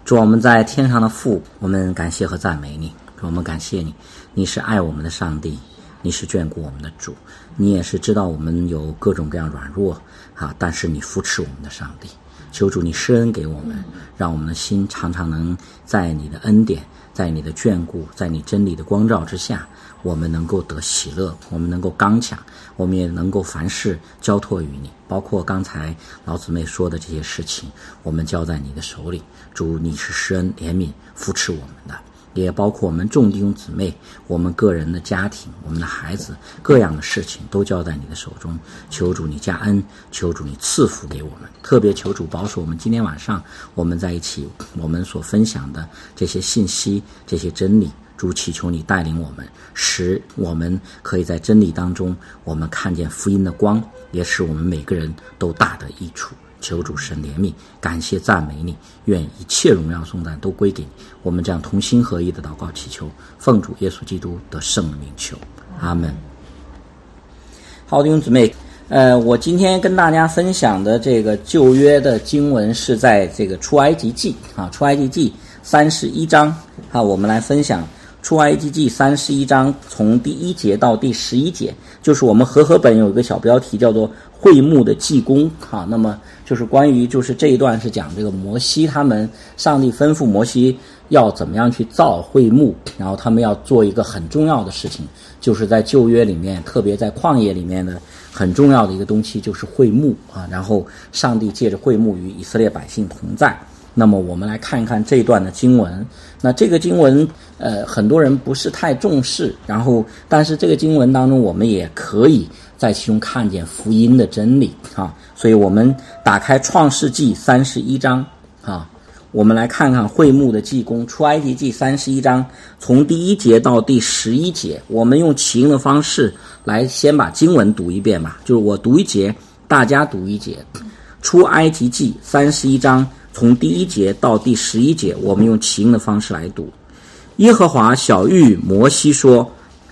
主，我们在天上的父，我们感谢和赞美你。主，我们感谢你，你是爱我们的上帝，你是眷顾我们的主，你也是知道我们有各种各样软弱但是你扶持我们的上帝。求主你施恩给我们，让我们的心常常能在你的恩典，在你的眷顾，在你真理的光照之下，我们能够得喜乐，我们能够刚强，我们也能够凡事交托于你，包括刚才老姊妹说的这些事情，我们交在你的手里。主，你是施恩怜悯扶持我们的，也包括我们众弟兄姊妹，我们个人的家庭，我们的孩子，各样的事情都交在你的手中。求主你加恩，求主你赐福给我们，特别求主保守我们今天晚上我们在一起，我们所分享的这些信息，这些真理，主祈求你带领我们，使我们可以在真理当中我们看见福音的光，也使我们每个人都大得益处。求主神怜悯，感谢赞美你，愿一切荣耀颂赞都归给你。我们这样同心合一的祷告祈求，奉主耶稣基督的圣名求，阿们。好，弟兄姊妹，我今天跟大家分享的这个旧约的经文是在这个出埃及记出埃及记31章我们来分享出埃及记31章从第1节到第11节，就是我们和合本有一个小标题叫做会幕的祭功那么就是关于就是这一段是讲这个摩西他们，上帝吩咐摩西要怎么样去造会幕，然后他们要做一个很重要的事情，就是在旧约里面，特别在旷野里面的很重要的一个东西就是会幕然后上帝借着会幕与以色列百姓同在。那么我们来看一看这一段的经文。那这个经文很多人不是太重视，然后但是这个经文当中我们也可以在其中看见福音的真理所以我们打开创世纪31章我们来看看会幕的祭功。出埃及记31章从第1节到第11节，我们用起因的方式来先把经文读一遍吧，就是我读一节大家读一节。出埃及记31章从第1节到第11节，我们用起因的方式来读。耶和华晓谕摩西说，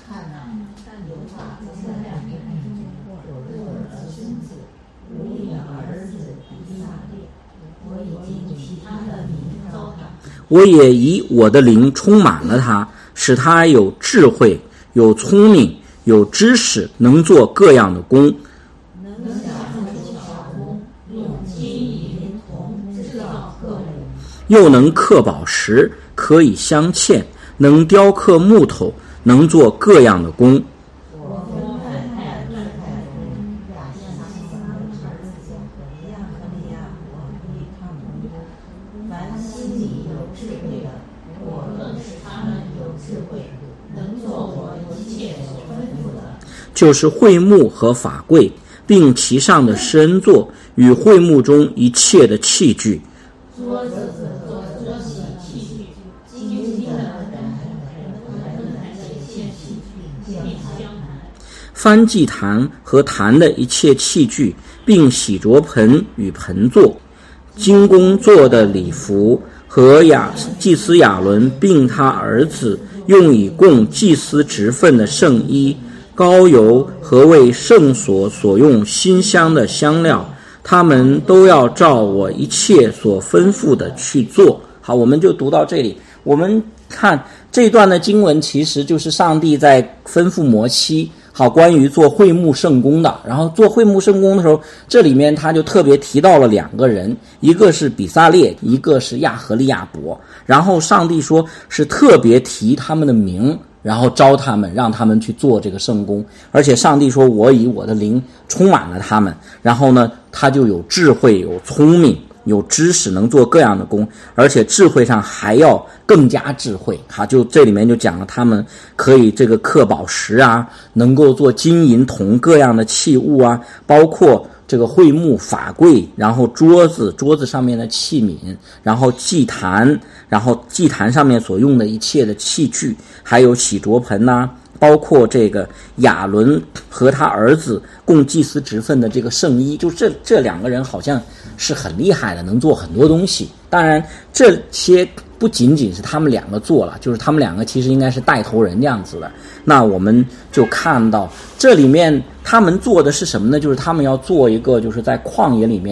我也以我的灵充满了他，使他有智慧，有聪明，有知识，能做各样的工，又能刻宝石，可以镶嵌，能雕刻木头，能做各样的工。就是会幕和法柜，并其上的施恩座与会幕中一切的器具。翻祭坛和坛的一切器具，并洗濯盆与盆座，金工做的礼服和祭司亚伦并他儿子用以供祭司职分的圣衣，膏油和为圣所所用馨香的香料，他们都要照我一切所吩咐的去做。好，我们就读到这里。我们看这段的经文其实就是上帝在吩咐摩西关于做会幕圣工的。然后做会幕圣工的时候，这里面他就特别提到了2个人，一个是比撒列，一个是亚何利亚伯。然后上帝说是特别提他们的名，然后招他们，让他们去做这个圣工。而且上帝说我以我的灵充满了他们，然后呢他就有智慧，有聪明，有知识，能做各样的工，而且智慧上还要更加智慧就这里面就讲了他们可以这个刻宝石能够做金银铜各样的器物包括这个会幕法柜，然后桌子上面的器皿，然后祭坛，然后祭坛上面所用的一切的器具，还有洗濯盆包括这个亚伦和他儿子供祭司职分的这个圣衣。就这2个人好像是很厉害的，能做很多东西。当然这些不仅仅是他们2个做了，就是他们2个其实应该是带头人这样子的。那我们就看到这里面他们做的是什么呢？就是他们要做一个就是在旷野里面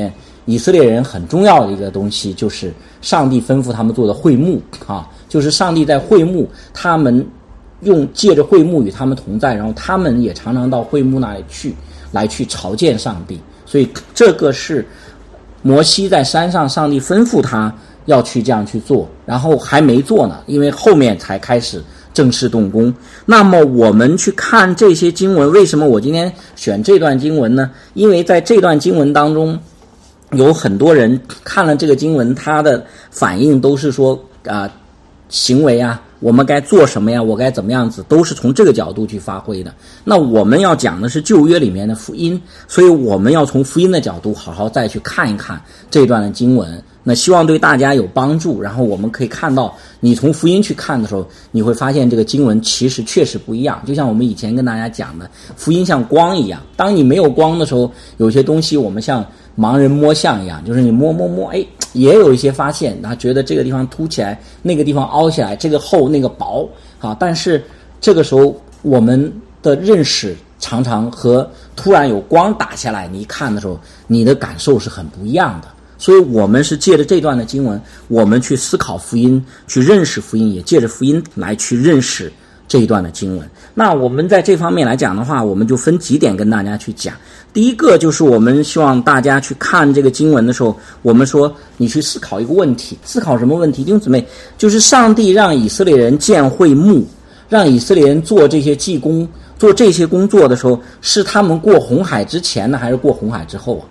以色列人很重要的一个东西，就是上帝吩咐他们做的会幕啊，就是上帝在会幕，他们借着会幕与他们同在，然后他们也常常到会幕那里去，来去朝见上帝。所以这个是摩西在山上，上帝吩咐他要去这样去做，然后还没做呢，因为后面才开始正式动工。那么我们去看这些经文，为什么我今天选这段经文呢？因为在这段经文当中，有很多人看了这个经文，他的反应都是说行为啊，我们该做什么呀，我该怎么样子，都是从这个角度去发挥的。那我们要讲的是旧约里面的福音，所以我们要从福音的角度好好再去看一看这段的经文，那希望对大家有帮助。然后我们可以看到，你从福音去看的时候，你会发现这个经文其实确实不一样。就像我们以前跟大家讲的，福音像光一样，当你没有光的时候，有些东西我们像盲人摸象一样，就是你摸，也有一些发现，他觉得这个地方凸起来，那个地方凹起来，这个厚那个薄啊。但是这个时候我们的认识常常和突然有光打下来，你一看的时候，你的感受是很不一样的。所以我们是借着这段的经文，我们去思考福音，去认识福音，也借着福音来去认识这一段的经文。那我们在这方面来讲的话，我们就分几点跟大家去讲。第一个就是我们希望大家去看这个经文的时候，我们说你去思考一个问题，思考什么问题？弟兄姊妹，就是上帝让以色列人建会幕，让以色列人做这些祭工，做这些工作的时候，是他们过红海之前呢，还是过红海之后啊？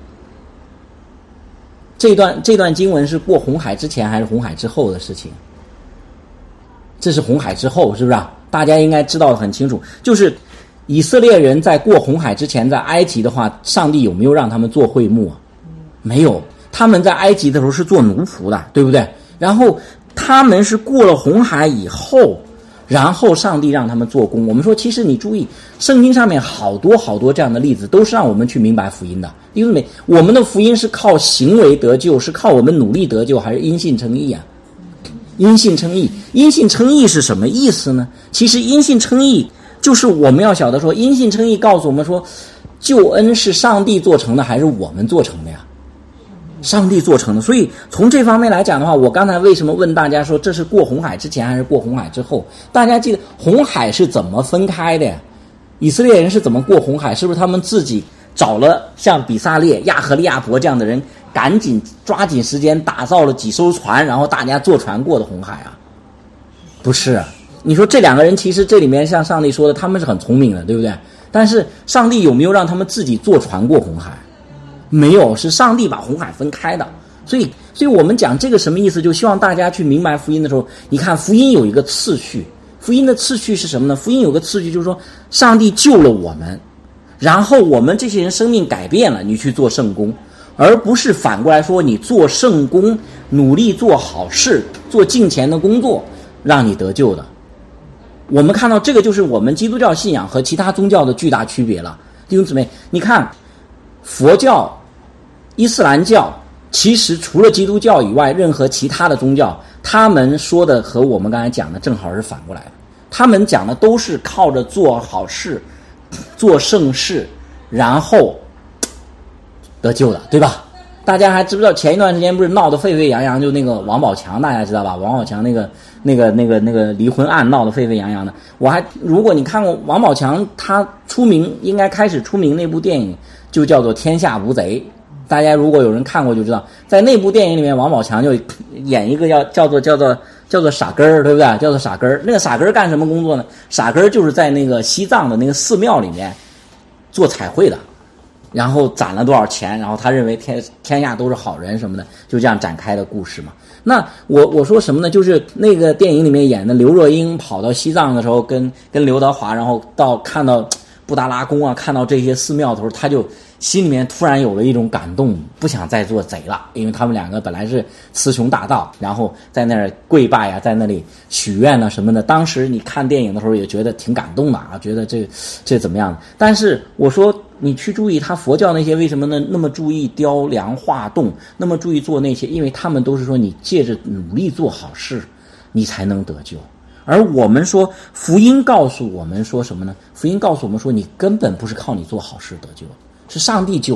这段经文是过红海之前还是红海之后的事情？这是红海之后，是不是啊？大家应该知道得很清楚，就是以色列人在过红海之前，在埃及的话，上帝有没有让他们做会幕啊？没有，他们在埃及的时候是做奴仆的，对不对？然后他们是过了红海以后，然后上帝让他们做工。我们说，其实你注意，圣经上面好多这样的例子，都是让我们去明白福音的。因为我们的福音是靠行为得救，是靠我们努力得救，还是因信称义啊？因信称义。因信称义是什么意思呢？其实因信称义就是我们要晓得说，因信称义告诉我们说，救恩是上帝做成的还是我们做成的呀？上帝做成的。所以从这方面来讲的话，我刚才为什么问大家说这是过红海之前还是过红海之后？大家记得红海是怎么分开的呀？以色列人是怎么过红海？是不是他们自己找了像比撒列、亚和利亚伯这样的人，赶紧抓紧时间打造了几艘船，然后大家坐船过的红海啊？不是啊。你说这两个人其实这里面像上帝说的，他们是很聪明的，对不对？但是上帝有没有让他们自己坐船过红海？没有，是上帝把红海分开的。所以我们讲这个什么意思，就希望大家去明白福音的时候，你看福音有一个次序，福音的次序是什么呢？福音有个次序就是说，上帝救了我们，然后我们这些人生命改变了，你去做圣工，而不是反过来说你做圣工，努力做好事，做敬虔的工作，让你得救的。我们看到这个就是我们基督教信仰和其他宗教的巨大区别了。弟兄姊妹，你看佛教、伊斯兰教，其实除了基督教以外，任何其他的宗教，他们说的和我们刚才讲的正好是反过来的。他们讲的都是靠着做好事、做圣事，然后得救的，对吧？大家还知不知道前一段时间不是闹得沸沸扬扬，就那个王宝强，大家知道吧？王宝强那个离婚案闹得沸沸扬扬的。如果你看过王宝强，他出名应该开始出名那部电影就叫做《天下无贼》，大家如果有人看过就知道，在那部电影里面，王宝强就演一个叫做傻根儿，对不对？叫做傻根儿。那个傻根儿干什么工作呢？傻根儿就是在那个西藏的那个寺庙里面做彩绘的。然后攒了多少钱，然后他认为天下都是好人什么的，就这样展开的故事嘛。那我说什么呢？就是那个电影里面演的刘若英跑到西藏的时候，跟刘德华，然后看到布达拉宫啊，看到这些寺庙的时候，他就心里面突然有了一种感动，不想再做贼了，因为他们两个本来是雌雄大盗，然后在那儿跪拜啊，在那里许愿啊什么的。当时你看电影的时候也觉得挺感动的啊，觉得这怎么样？但是我说你去注意他佛教那些为什么呢？那么注意雕梁画栋，那么注意做那些，因为他们都是说你借着努力做好事，你才能得救。而我们说福音告诉我们说什么呢？福音告诉我们说，你根本不是靠你做好事得救，是上帝救你的。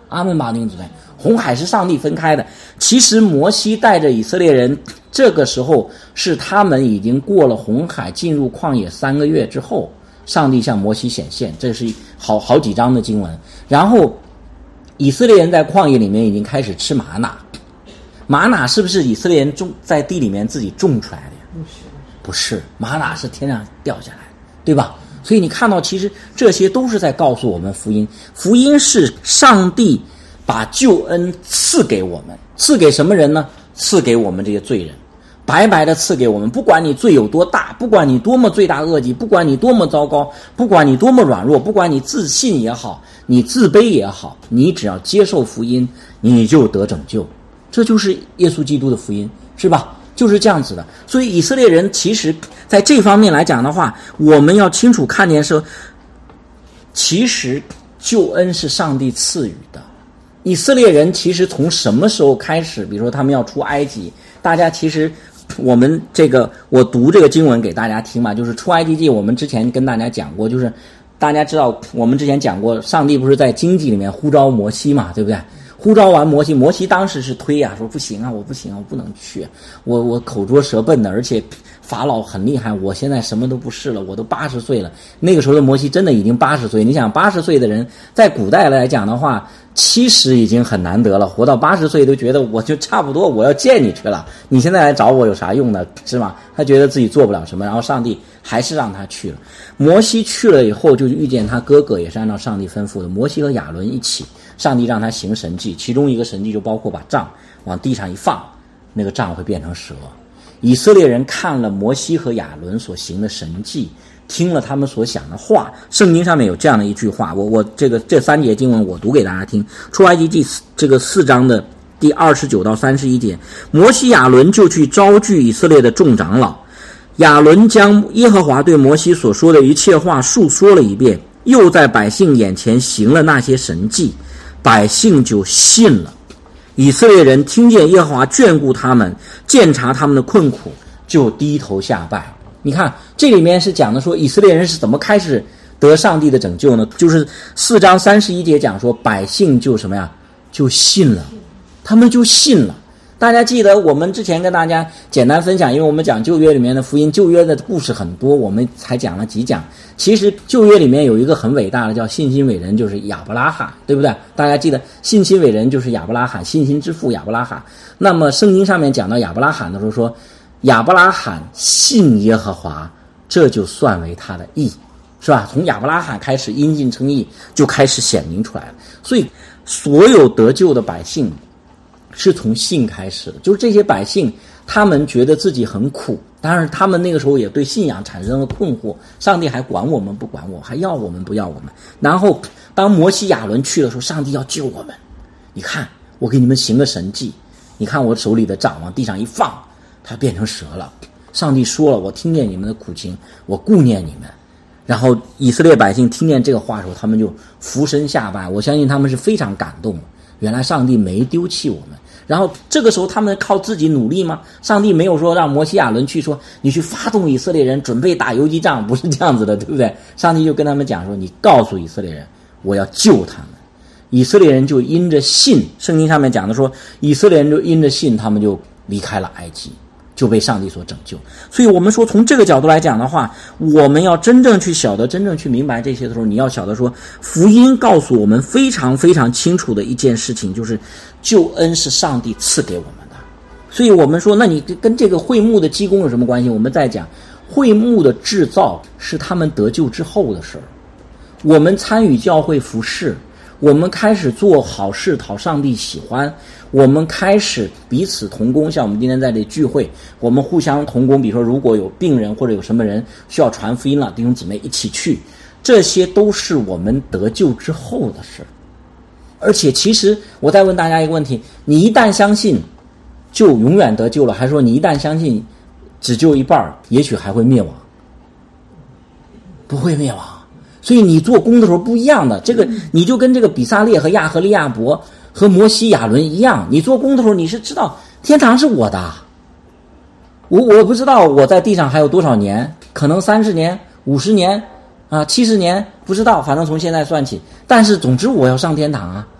阿们吧，弟兄姊妹，红海是上帝分开的。其实摩西带着以色列人，这个时候是他们已经过了红海，进入旷野3个月之后，上帝向摩西显现，这是好几章的经文。然后以色列人在旷野里面已经开始吃玛瑙，玛瑙是不是以色列人在地里面自己种出来的呀？不是，玛瑙是天上掉下来的，对吧？所以你看到，其实这些都是在告诉我们福音。福音是上帝把救恩赐给我们，赐给什么人呢？赐给我们这些罪人，白白的赐给我们。不管你罪有多大，不管你多么罪大恶极，不管你多么糟糕，不管你多么软弱，不管你自信也好，你自卑也好，你只要接受福音，你就得拯救。这就是耶稣基督的福音，是吧？就是这样子的。所以以色列人其实在这方面来讲的话，我们要清楚看见说，其实救恩是上帝赐予的。以色列人其实从什么时候开始，比如说他们要出埃及，大家其实我们我读这个经文给大家听嘛，就是出埃及记，我们之前跟大家讲过，就是大家知道我们之前讲过，上帝不是在经济里面呼召摩西嘛，对不对？呼召完摩西，摩西当时是推啊，说不行啊，我不行啊，我不能去，我口拙舌笨的，而且法老很厉害，我现在什么都不是了，我都80岁了。那个时候的摩西真的已经80岁，你想80岁的人在古代来讲的话，70已经很难得了，活到80岁都觉得我就差不多我要见你去了，你现在来找我有啥用呢？是吧？他觉得自己做不了什么，然后上帝还是让他去了。摩西去了以后，就遇见他哥哥，也是按照上帝吩咐的，摩西和亚伦一起，上帝让他行神迹，其中一个神迹就包括把杖往地上一放，那个杖会变成蛇。以色列人看了摩西和亚伦所行的神迹，听了他们所讲的话，圣经上面有这样的一句话，这3节经文我读给大家听。出埃及记4章的第29到31节，摩西亚伦就去招聚以色列的众长老，亚伦将耶和华对摩西所说的一切话述说了一遍，又在百姓眼前行了那些神迹，百姓就信了。以色列人听见耶和华眷顾他们，鉴察他们的困苦，就低头下拜。你看这里面是讲的说以色列人是怎么开始得上帝的拯救呢？就是4章31节讲说百姓就什么呀？就信了，他们就信了。大家记得我们之前跟大家简单分享，因为我们讲旧约里面的福音，旧约的故事很多，我们才讲了几讲。其实旧约里面有一个很伟大的叫信心伟人，就是亚伯拉罕，对不对？大家记得信心伟人就是亚伯拉罕，信心之父亚伯拉罕。那么圣经上面讲到亚伯拉罕的时候说，亚伯拉罕信耶和华，这就算为他的义，是吧？从亚伯拉罕开始，因信称义就开始显明出来了。所以所有得救的百姓是从信开始的，就是这些百姓他们觉得自己很苦，当然他们那个时候也对信仰产生了困惑，上帝还管我们不管我，还要我们不要我们。然后当摩西亚伦去的时候，上帝要救我们，你看我给你们行个神迹，你看我手里的杖往地上一放，它变成蛇了。上帝说了，我听见你们的苦情，我顾念你们。然后以色列百姓听见这个话的时候，他们就俯身下拜，我相信他们是非常感动，原来上帝没丢弃我们。然后这个时候他们靠自己努力吗？上帝没有说让摩西亚伦去说你去发动以色列人准备打游击战，不是这样子的，对不对？上帝就跟他们讲说，你告诉以色列人我要救他们。以色列人就因着信，圣经上面讲的说以色列人就因着信，他们就离开了埃及，就被上帝所拯救。所以我们说从这个角度来讲的话，我们要真正去晓得，真正去明白这些的时候，你要晓得说福音告诉我们非常非常清楚的一件事情，就是救恩是上帝赐给我们的。所以我们说那你跟这个会幕的基工有什么关系？我们再讲会幕的制造是他们得救之后的事儿。我们参与教会服事，我们开始做好事讨上帝喜欢，我们开始彼此同工，像我们今天在这里聚会，我们互相同工，比如说如果有病人或者有什么人需要传福音了，弟兄姊妹一起去，这些都是我们得救之后的事。而且其实我再问大家一个问题，你一旦相信就永远得救了，还是说你一旦相信只救一半，也许还会灭亡？不会灭亡。所以你做工的时候不一样的，这个你就跟这个比撒列和亚和利亚伯和摩西亚伦一样，你做工的时候你是知道天堂是我的，我不知道我在地上还有多少年，可能30年50年70年不知道，反正从现在算起，但是总之我要上天堂啊。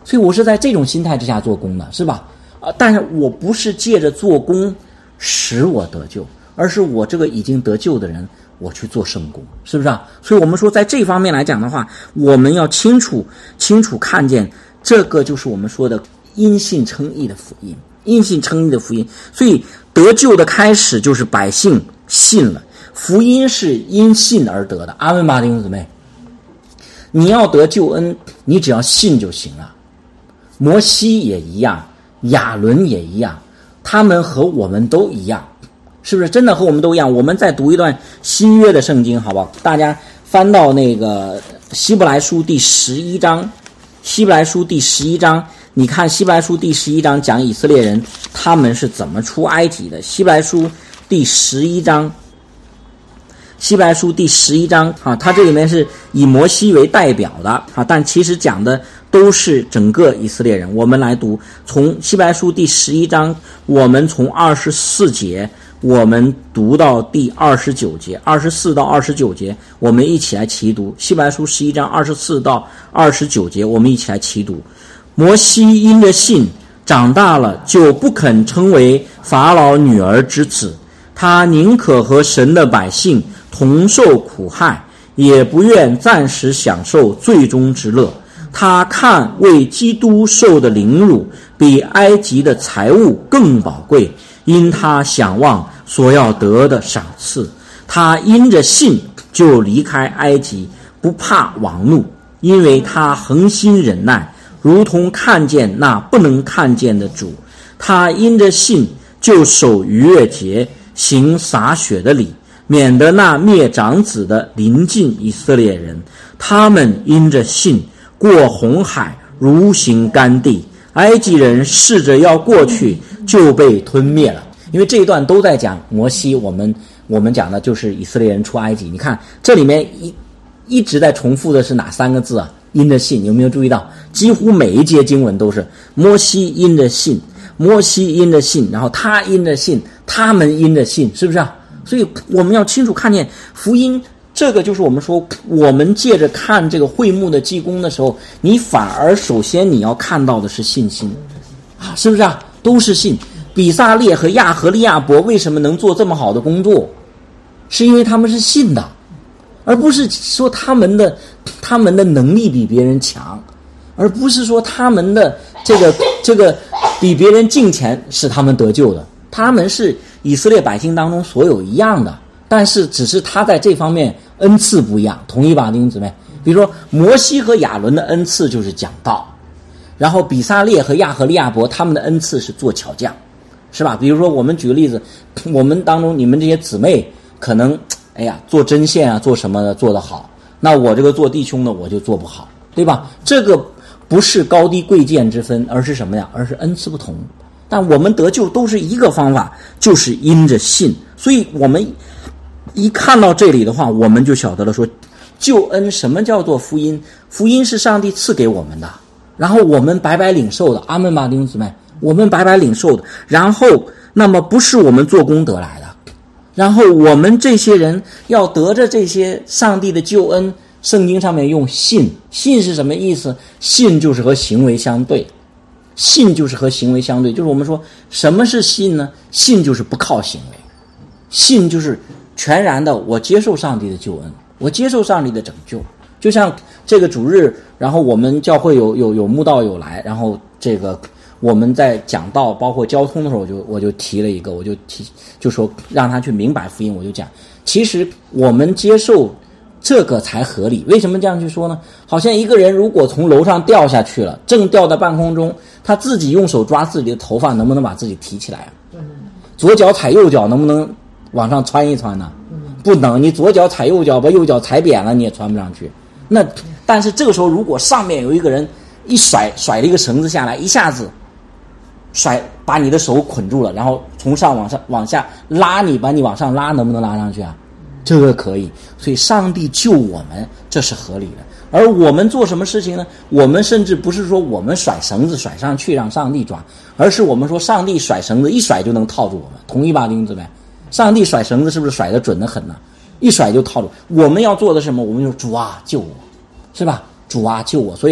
所以我是在这种心态之下做工的，是吧？但是我不是借着做工使我得救，而是我这个已经得救的人，我去做圣工，是不是啊？所以我们说在这方面来讲的话，我们要清楚看见这个就是我们说的因信称义的福音，因信称义的福音。所以得救的开始就是百姓信了，福音是因信而得的。阿们吧，弟兄姊妹，你要得救恩，你只要信就行了。摩西也一样，亚伦也一样，他们和我们都一样，是不是？真的和我们都一样。我们再读一段新约的圣经，好不好？大家翻到那个希伯来书第11章，希伯来书第11章，你看希伯来书第11章讲以色列人他们是怎么出埃及的。希伯来书第11章，希伯来书第11章啊，它这里面是以摩西为代表的啊，但其实讲的都是整个以色列人。我们来读，从希伯来书第11章，我们从24节我们读到第29节，24到29节我们一起来齐读。希伯来书11章24到29节我们一起来齐读。摩西因着信长大了，就不肯称为法老女儿之子，他宁可和神的百姓同受苦害，也不愿暂时享受罪中之乐。他看为基督受的凌辱比埃及的财物更宝贵，因他想望所要得的赏赐。他因着信就离开埃及，不怕王怒，因为他恒心忍耐，如同看见那不能看见的主。他因着信就守逾越节，行洒血的礼，免得那灭长子的临近以色列人。他们因着信过红海，如行干地，埃及人试着要过去，就被吞灭了。因为这一段都在讲摩西，我们讲的就是以色列人出埃及。你看这里面一直在重复的是哪3个字啊？因着信，有没有注意到？几乎每一节经文都是摩西因着信，摩西因着信，然后他因着信，他们因着信，是不是啊？所以我们要清楚看见福音，这个就是我们说，我们借着看这个会幕的祭功的时候，你反而首先你要看到的是信心啊，是不是啊？都是信。比撒列和亚和利亚伯为什么能做这么好的工作？是因为他们是信的，而不是说他们的能力比别人强，而不是说他们的这个比别人敬虔使他们得救的。他们是以色列百姓当中所有一样的，但是只是他在这方面恩赐不一样，同意吧，弟兄姊妹？比如说摩西和亚伦的恩赐就是讲道，然后比撒列和亚和利亚伯他们的恩赐是做巧匠，是吧？比如说我们举个例子，我们当中你们这些姊妹可能做针线啊，做什么的做得好，那我这个做弟兄的我就做不好，对吧？这个不是高低贵贱之分，而是什么呀？而是恩赐不同。但我们得救都是一个方法，就是因着信。所以我们一看到这里的话，我们就晓得了说，救恩什么叫做福音？福音是上帝赐给我们的，然后我们白白领受的。阿们吧，弟兄姊妹，我们白白领受的，然后那么不是我们做功得来的，然后我们这些人要得着这些上帝的救恩。圣经上面用信，信是什么意思？信就是和行为相对，信就是和行为相对，就是我们说什么是信呢？信就是不靠行为，信就是全然的我接受上帝的救恩，我接受上帝的拯救。就像这个主日，然后我们教会有慕道友来，然后这个我们在讲道包括交通的时候，我就提了一个，就说让他去明白福音。我就讲，其实我们接受这个才合理。为什么这样去说呢？好像一个人如果从楼上掉下去了，正掉在半空中，他自己用手抓自己的头发，能不能把自己提起来啊？左脚踩右脚，能不能往上穿一穿呢？不能。你左脚踩右脚，把右脚踩扁了，你也穿不上去。那但是这个时候，如果上面有一个人一甩了一个绳子下来，一下子把你的手捆住了，然后从上往下拉你，把你往上拉，能不能拉上去啊？这个可以。所以上帝救我们，这是合理的。而我们做什么事情呢？我们甚至不是说我们甩绳子甩上去让上帝抓，而是我们说上帝甩绳子一甩就能套住我们，同意吧，弟兄姊妹？上帝甩绳子是不是甩得准得很呢？一甩就套住。我们要做的是什么？我们就主啊救我，是吧？主啊救我。所以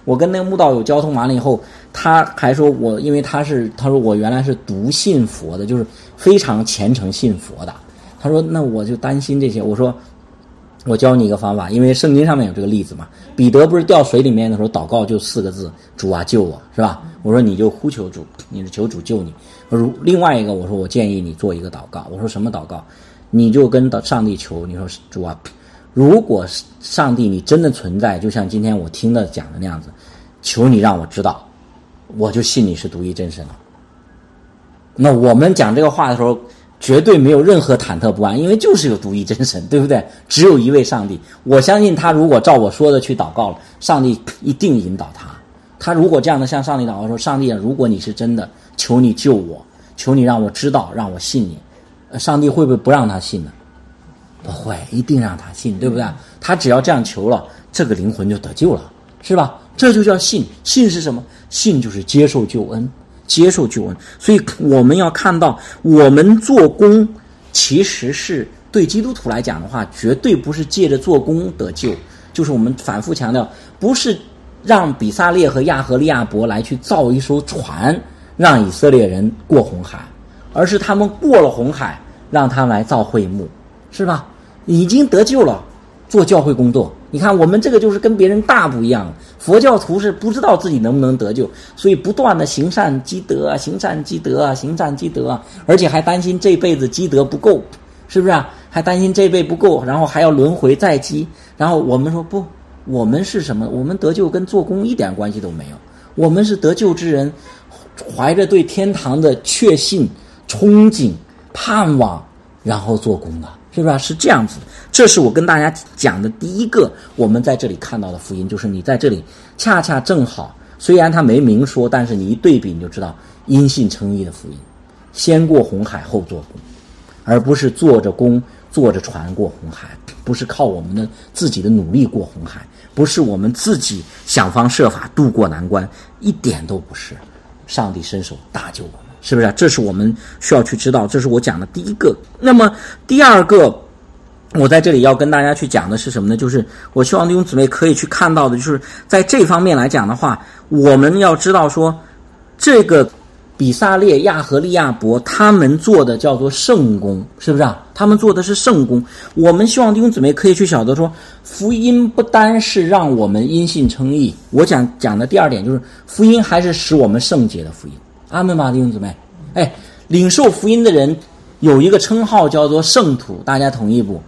我跟那个慕道友交通完了以后，他还说因为他说我原来是笃信佛的，就是非常虔诚信佛的。他说那我就担心这些，我说我教你一个方法，因为圣经上面有这个例子嘛。彼得不是掉水里面的时候祷告就4个字，主啊救我，是吧？我说你就呼求主，你是求主救你。另外一个我说我建议你做一个祷告，我说什么祷告？你就跟上帝求，你说主啊，如果上帝你真的存在，就像今天我听的讲的那样子，求你让我知道，我就信你是独一真神了。那我们讲这个话的时候绝对没有任何忐忑不安，因为就是有独一真神，对不对？只有一位上帝。我相信他如果照我说的去祷告了，上帝一定引导他。他如果这样的向上帝祷告说，上帝啊，如果你是真的，求你救我，求你让我知道，让我信你，上帝会不会不让他信呢？不会，一定让他信，对不对？他只要这样求了，这个灵魂就得救了，是吧？这就叫信。信是什么？信就是接受救恩，接受救恩。所以我们要看到，我们做工其实是对基督徒来讲的话，绝对不是借着做工得救，就是我们反复强调，不是让比撒列和亚和利亚伯来去造一艘船让以色列人过红海，而是他们过了红海让他们来造会幕，是吧？已经得救了，做教会工作。你看我们这个就是跟别人大不一样，佛教徒是不知道自己能不能得救，所以不断的行善积德，行善积德，行善积德，而且还担心这辈子积德不够，是不是啊？还担心这辈不够，然后还要轮回再积。然后我们说不，我们是什么？我们得救跟做工一点关系都没有，我们是得救之人，怀着对天堂的确信、憧憬、盼望，然后做工的，是吧？是这样子的。这是我跟大家讲的第一个我们在这里看到的福音，就是你在这里恰恰正好，虽然他没明说，但是你一对比你就知道因信称义的福音，先过红海后做工，而不是坐着工坐着船过红海，不是靠我们的自己的努力过红海，不是我们自己想方设法渡过难关，一点都不是。上帝伸手搭救我们，是不是？这是我们需要去知道，这是我讲的第一个。那么第二个我在这里要跟大家去讲的是什么呢？就是我希望弟兄姊妹可以去看到的，就是在这方面来讲的话，我们要知道说，这个比撒列、亚和利亚伯他们做的叫做圣工，是不是啊？他们做的是圣工。我们希望弟兄姊妹可以去晓得说，福音不单是让我们因信称义，我讲的第二点就是福音还是使我们圣洁的福音。阿们吧，弟兄姊妹。领受福音的人有一个称号叫做圣徒，大家同意不？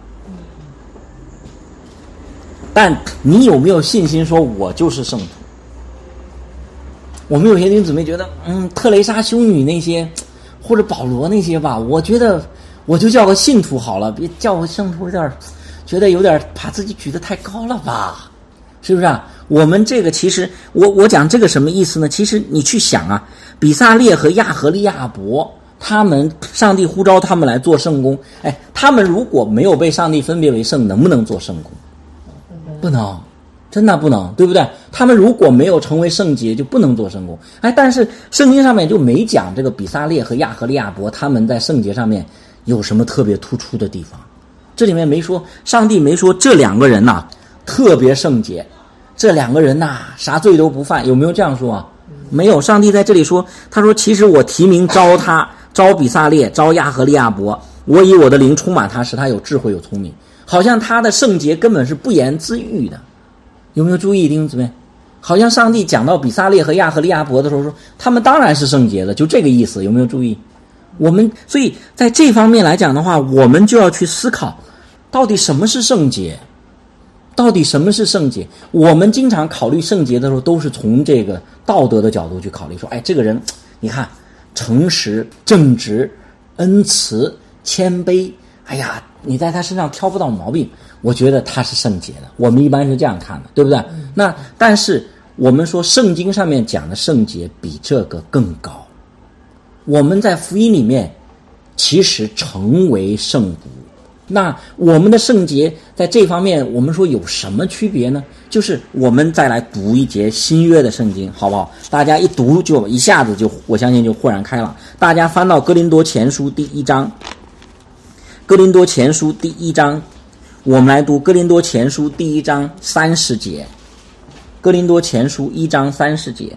但你有没有信心说我就是圣徒？我们有些弟兄姊妹觉得特蕾莎修女那些或者保罗那些吧，我觉得我就叫个信徒好了，别叫我圣徒，觉得有点把自己举得太高了吧，是不是啊？我们这个其实我讲这个什么意思呢？其实你去想啊，比撒列和亚和利亚伯他们上帝呼召他们来做圣工，他们如果没有被上帝分别为圣，能不能做圣工？不能，真的不能，对不对？他们如果没有成为圣洁，就不能做圣工。但是圣经上面就没讲这个比撒列和亚和利亚伯他们在圣洁上面有什么特别突出的地方，这里面没说，上帝没说这两个人呐特别圣洁，这两个人呐啥罪都不犯，有没有这样说啊？没有。上帝在这里说，他说其实我提名招比撒列，招亚和利亚伯，我以我的灵充满他，使他有智慧有聪明，好像他的圣洁根本是不言自喻的。有没有注意弟兄姊妹？好像上帝讲到比撒列和亚和利亚伯的时候说他们当然是圣洁的，就这个意思。有没有注意？所以在这方面来讲的话，我们就要去思考到底什么是圣洁，到底什么是圣洁。我们经常考虑圣洁的时候都是从这个道德的角度去考虑，说这个人你看诚实正直恩慈谦卑，你在他身上挑不到毛病，我觉得他是圣洁的。我们一般是这样看的，对不对？那但是我们说圣经上面讲的圣洁比这个更高。我们在福音里面其实成为圣徒，那我们的圣洁在这方面我们说有什么区别呢？就是我们再来读一节新约的圣经好不好？大家一读就一下子就我相信就豁然开朗。大家翻到哥林多前书第1章，哥林多前书第1章，我们来读哥林多前书第1章30节。 哥林多前书1章30节，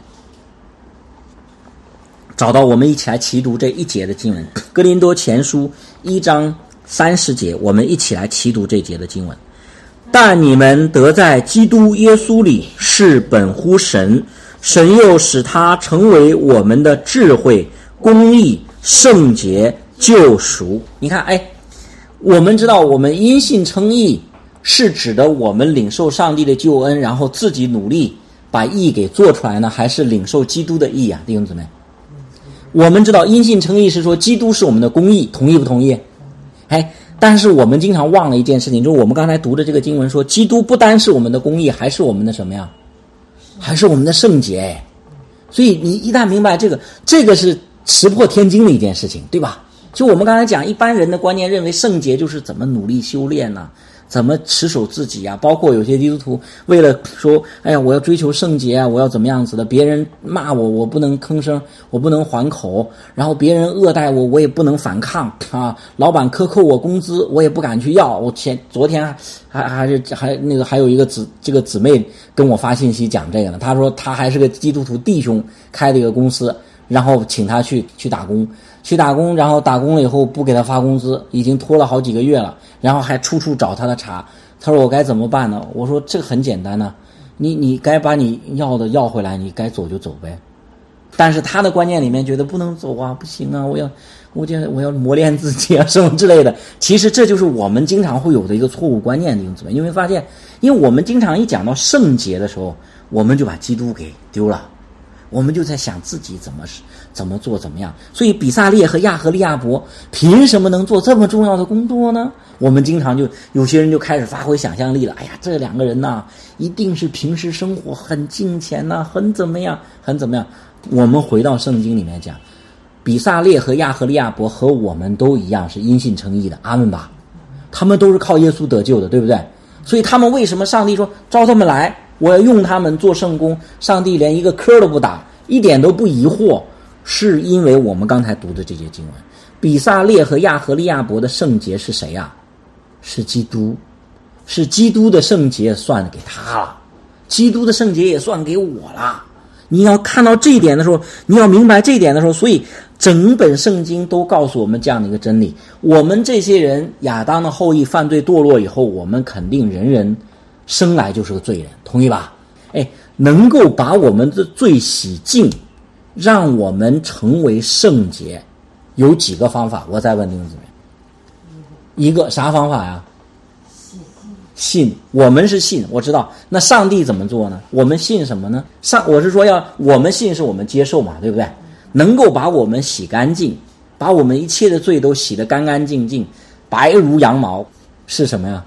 找到我们一起来齐读这一节的经文。哥林多前书1章30节，我们一起来齐读这节的经文。但你们得在基督耶稣里是本乎神，神又使他成为我们的智慧、公义、圣洁、救赎。你看，我们知道我们因信称义是指的我们领受上帝的救恩，然后自己努力把义给做出来呢，还是领受基督的义啊？弟兄姊妹，我们知道因信称义是说基督是我们的公义，同意不同意？但是我们经常忘了一件事情，就是我们刚才读的这个经文说，基督不单是我们的公义，还是我们的什么呀？还是我们的圣洁。所以你一旦明白这个是石破天惊的一件事情，对吧？就我们刚才讲，一般人的观念认为圣洁就是怎么努力修炼呢？怎么持守自己啊？包括有些基督徒为了说，我要追求圣洁啊，我要怎么样子的？别人骂我，我不能吭声，我不能还口；然后别人恶待我，我也不能反抗啊！老板克扣我工资，我也不敢去要。昨天还有一个姊妹跟我发信息讲这个呢，她说她还是个基督徒弟兄开了一个公司，然后请他去打工。然后打工了以后不给他发工资，已经拖了好几个月了，然后还处处找他的茬。他说我该怎么办呢？我说这个很简单呢，你该把你要的要回来，你该走就走呗。但是他的观念里面觉得不能走啊，不行啊，我要磨练自己啊，什么之类的。其实这就是我们经常会有的一个错误观念，弟兄姊妹，因为发现，因为我们经常一讲到圣洁的时候，我们就把基督给丢了。我们就在想自己怎么做怎么样，所以比撒列和亚和利亚伯凭什么能做这么重要的工作呢？我们经常就有些人就开始发挥想象力了，这两个人呐，一定是平时生活很敬虔呐，很怎么样。我们回到圣经里面讲，比撒列和亚和利亚伯和我们都一样是因信称义的，阿们吧？他们都是靠耶稣得救的，对不对？所以他们为什么上帝说招他们来，我要用他们做圣工，上帝连一个科都不打，一点都不疑惑，是因为我们刚才读的这些经文，比撒列和亚和利亚伯的圣洁是谁啊？是基督，是基督的圣洁算给他了，基督的圣洁也算给我了。你要看到这一点的时候，你要明白这一点的时候，所以整本圣经都告诉我们这样的一个真理：我们这些人亚当的后裔犯罪堕落以后，我们肯定人人生来就是个罪人，同意吧？能够把我们的罪洗净，让我们成为圣洁，有几个方法？我再问弟兄姊妹，一个啥方法呀？信，我们是信，我知道。那上帝怎么做呢？我们信什么呢？我是说我们信是我们接受嘛，对不对？能够把我们洗干净，把我们一切的罪都洗得干干净净，白如羊毛，是什么呀？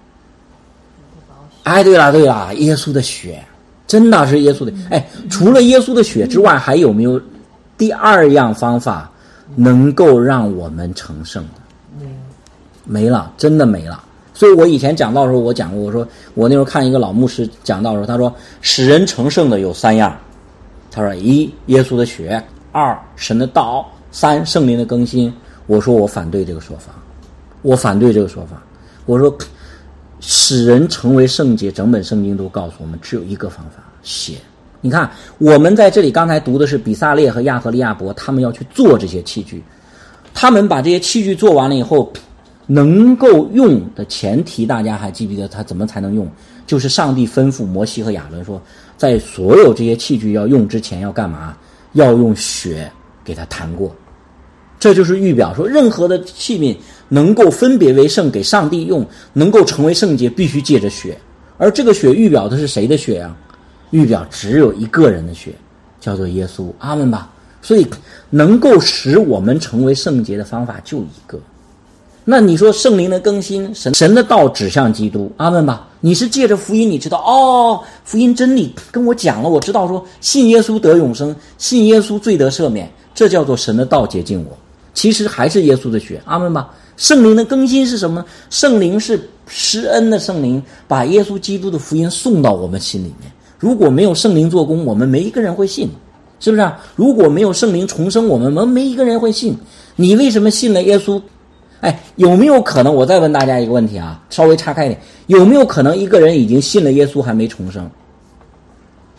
对了，耶稣的血，真的是耶稣的。除了耶稣的血之外，还有没有第二样方法能够让我们成圣的？没了，真的没了。所以我以前讲道的时候，我讲过，我说我那时候看一个老牧师讲道的时候，他说使人成圣的有3样。他说1耶稣的血，2神的道，3圣灵的更新。我说我反对这个说法，我说使人成为圣洁，整本圣经都告诉我们只有一个方法，血。你看我们在这里刚才读的是比撒列和亚和利亚伯，他们要去做这些器具，他们把这些器具做完了以后，能够用的前提，大家还记不记得他怎么才能用？就是上帝吩咐摩西和亚伦说，在所有这些器具要用之前要干嘛？要用血给它弹过。这就是预表说，任何的器皿能够分别为圣给上帝用，能够成为圣洁，必须借着血。而这个血预表的是谁的血啊？预表只有一个人的血，叫做耶稣，阿们吧。所以能够使我们成为圣洁的方法就一个。那你说圣灵的更新，神的道指向基督，阿们吧。你是借着福音，你知道福音真理跟我讲了，我知道说信耶稣得永生，信耶稣罪得赦免，这叫做神的道洁净我。其实还是耶稣的血，阿们吧。圣灵的更新是什么？圣灵是施恩的圣灵，把耶稣基督的福音送到我们心里面。如果没有圣灵做工，我们没一个人会信，是不是啊？如果没有圣灵重生，我们没一个人会信。你为什么信了耶稣？有没有可能，我再问大家一个问题啊，稍微岔开一点，有没有可能一个人已经信了耶稣还没重生？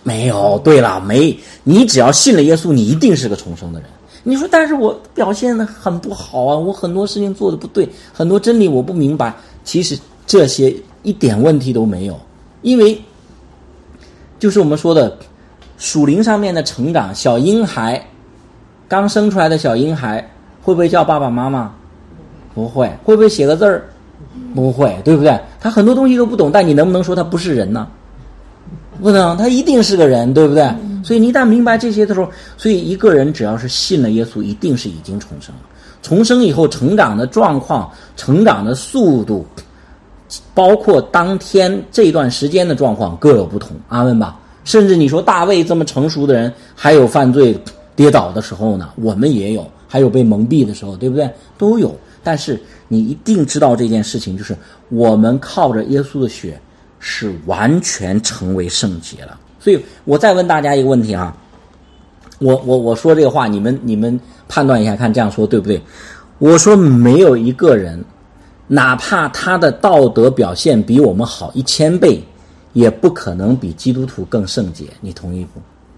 没有。对了，你只要信了耶稣，你一定是个重生的人。你说但是我表现得很不好啊，我很多事情做得不对，很多真理我不明白。其实这些一点问题都没有，因为就是我们说的属灵上面的成长，小婴孩刚生出来的小婴孩会不会叫爸爸妈妈？不会。会不会写个字儿？不会，对不对？他很多东西都不懂，但你能不能说他不是人呢？不能，他一定是个人，对不对？所以你一旦明白这些的时候，所以一个人只要是信了耶稣，一定是已经重生了。重生以后成长的状况、成长的速度，包括当天这段时间的状况各有不同。阿们吧。甚至你说大卫这么成熟的人，还有犯罪跌倒的时候呢，我们也有，还有被蒙蔽的时候，对不对？都有。但是你一定知道这件事情，就是我们靠着耶稣的血是完全成为圣洁了。所以我再问大家一个问题啊，我说这个话，你们判断一下，看这样说对不对？我说没有一个人，哪怕他的道德表现比我们好1000倍，也不可能比基督徒更圣洁，你同意不？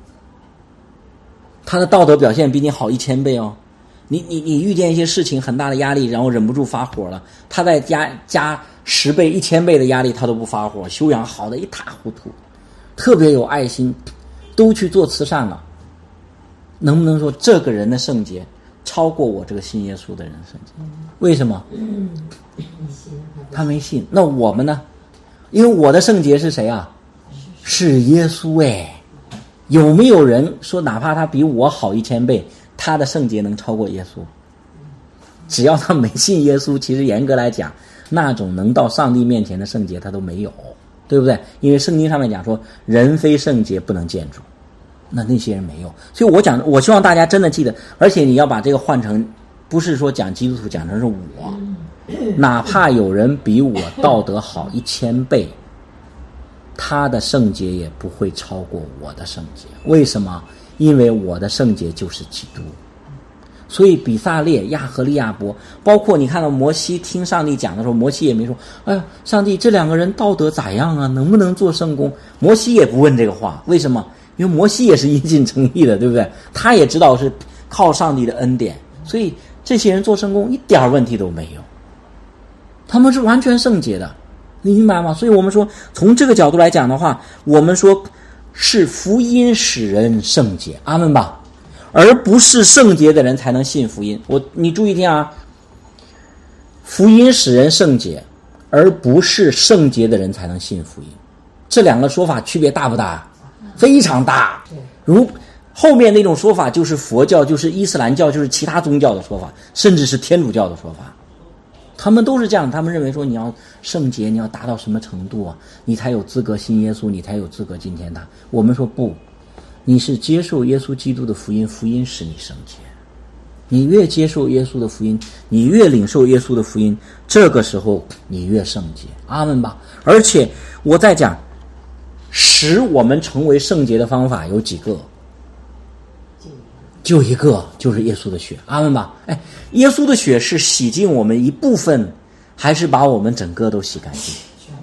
他的道德表现比你好1000倍哦。你遇见一些事情很大的压力，然后忍不住发火了，他再加10倍、1000倍的压力，他都不发火，修养好的一塌糊涂，特别有爱心，都去做慈善了。能不能说这个人的圣洁超过我这个信耶稣的人的圣洁？为什么？他没信。那我们呢？因为我的圣洁是谁啊？是耶稣哎。有没有人说哪怕他比我好1000倍，他的圣洁能超过耶稣？只要他没信耶稣，其实严格来讲，那种能到上帝面前的圣洁他都没有，对不对？因为圣经上面讲说，人非圣洁不能见主，那些人没有。所以我希望大家真的记得，而且你要把这个换成，不是说讲基督徒，讲成是我，哪怕有人比我道德好1000倍，他的圣洁也不会超过我的圣洁。为什么？因为我的圣洁就是基督。所以比撒列、亚和利亚伯，包括你看到摩西听上帝讲的时候，摩西也没说哎呀上帝这2个人道德咋样啊，能不能做圣工？摩西也不问这个话。为什么？因为摩西也是因信称义的，对不对？他也知道是靠上帝的恩典，所以这些人做圣工一点问题都没有，他们是完全圣洁的，你明白吗？所以我们说从这个角度来讲的话，我们说是福音使人圣洁，阿们吧，而不是圣洁的人才能信福音。你注意听啊，福音使人圣洁，而不是圣洁的人才能信福音。这2个说法区别大不大？非常大。如后面那种说法就是佛教，就是伊斯兰教，就是其他宗教的说法，甚至是天主教的说法。他们都是这样，他们认为说你要圣洁，你要达到什么程度啊，你才有资格信耶稣，你才有资格进天堂。我们说不，你是接受耶稣基督的福音，福音使你圣洁。你越接受耶稣的福音，你越领受耶稣的福音，这个时候你越圣洁。阿们吧。而且我在讲使我们成为圣洁的方法有几个？就一个，就是耶稣的血。阿们吧。耶稣的血是洗净我们一部分，还是把我们整个都洗干净？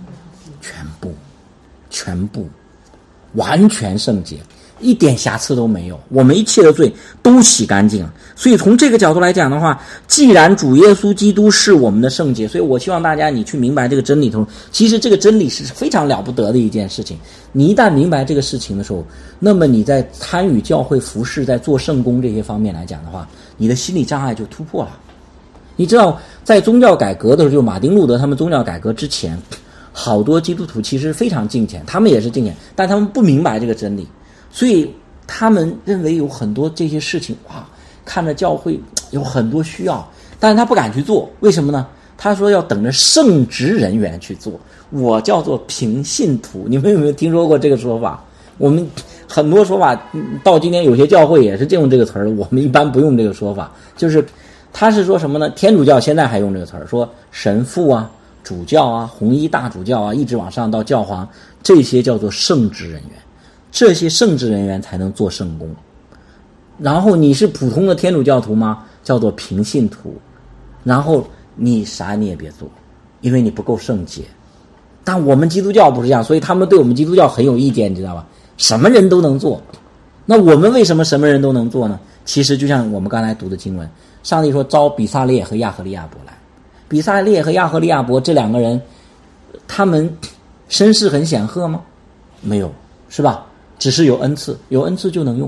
全部完全圣洁，一点瑕疵都没有，我们一切的罪都洗干净了。所以从这个角度来讲的话，既然主耶稣基督是我们的圣洁，所以我希望大家你去明白这个真理头。其实这个真理是非常了不得的一件事情。你一旦明白这个事情的时候，那么你在参与教会服事，在做圣工这些方面来讲的话，你的心理障碍就突破了。你知道在宗教改革的时候，就马丁路德他们宗教改革之前，好多基督徒其实非常敬虔，他们也是敬虔，但他们不明白这个真理，所以他们认为有很多这些事情，哇，看着教会有很多需要，但是他不敢去做。为什么呢？他说要等着圣职人员去做，我叫做平信徒。你们有没有听说过这个说法？我们很多说法到今天有些教会也是用这个词儿，我们一般不用这个说法。就是他是说什么呢？天主教现在还用这个词儿，说神父啊、主教啊、红衣大主教啊，一直往上到教皇，这些叫做圣职人员，这些圣职人员才能做圣工。然后你是普通的天主教徒吗？叫做平信徒。然后你啥你也别做，因为你不够圣洁。但我们基督教不是这样，所以他们对我们基督教很有意见，你知道吧？ 什么人都能做。那我们为什么什么人都能做呢？其实就像我们刚才读的经文，上帝说招比撒列和亚和利亚伯来。比撒列和亚和利亚伯这两个人，他们身世很显赫吗？没有，是吧？只是有恩赐，有恩赐就能用。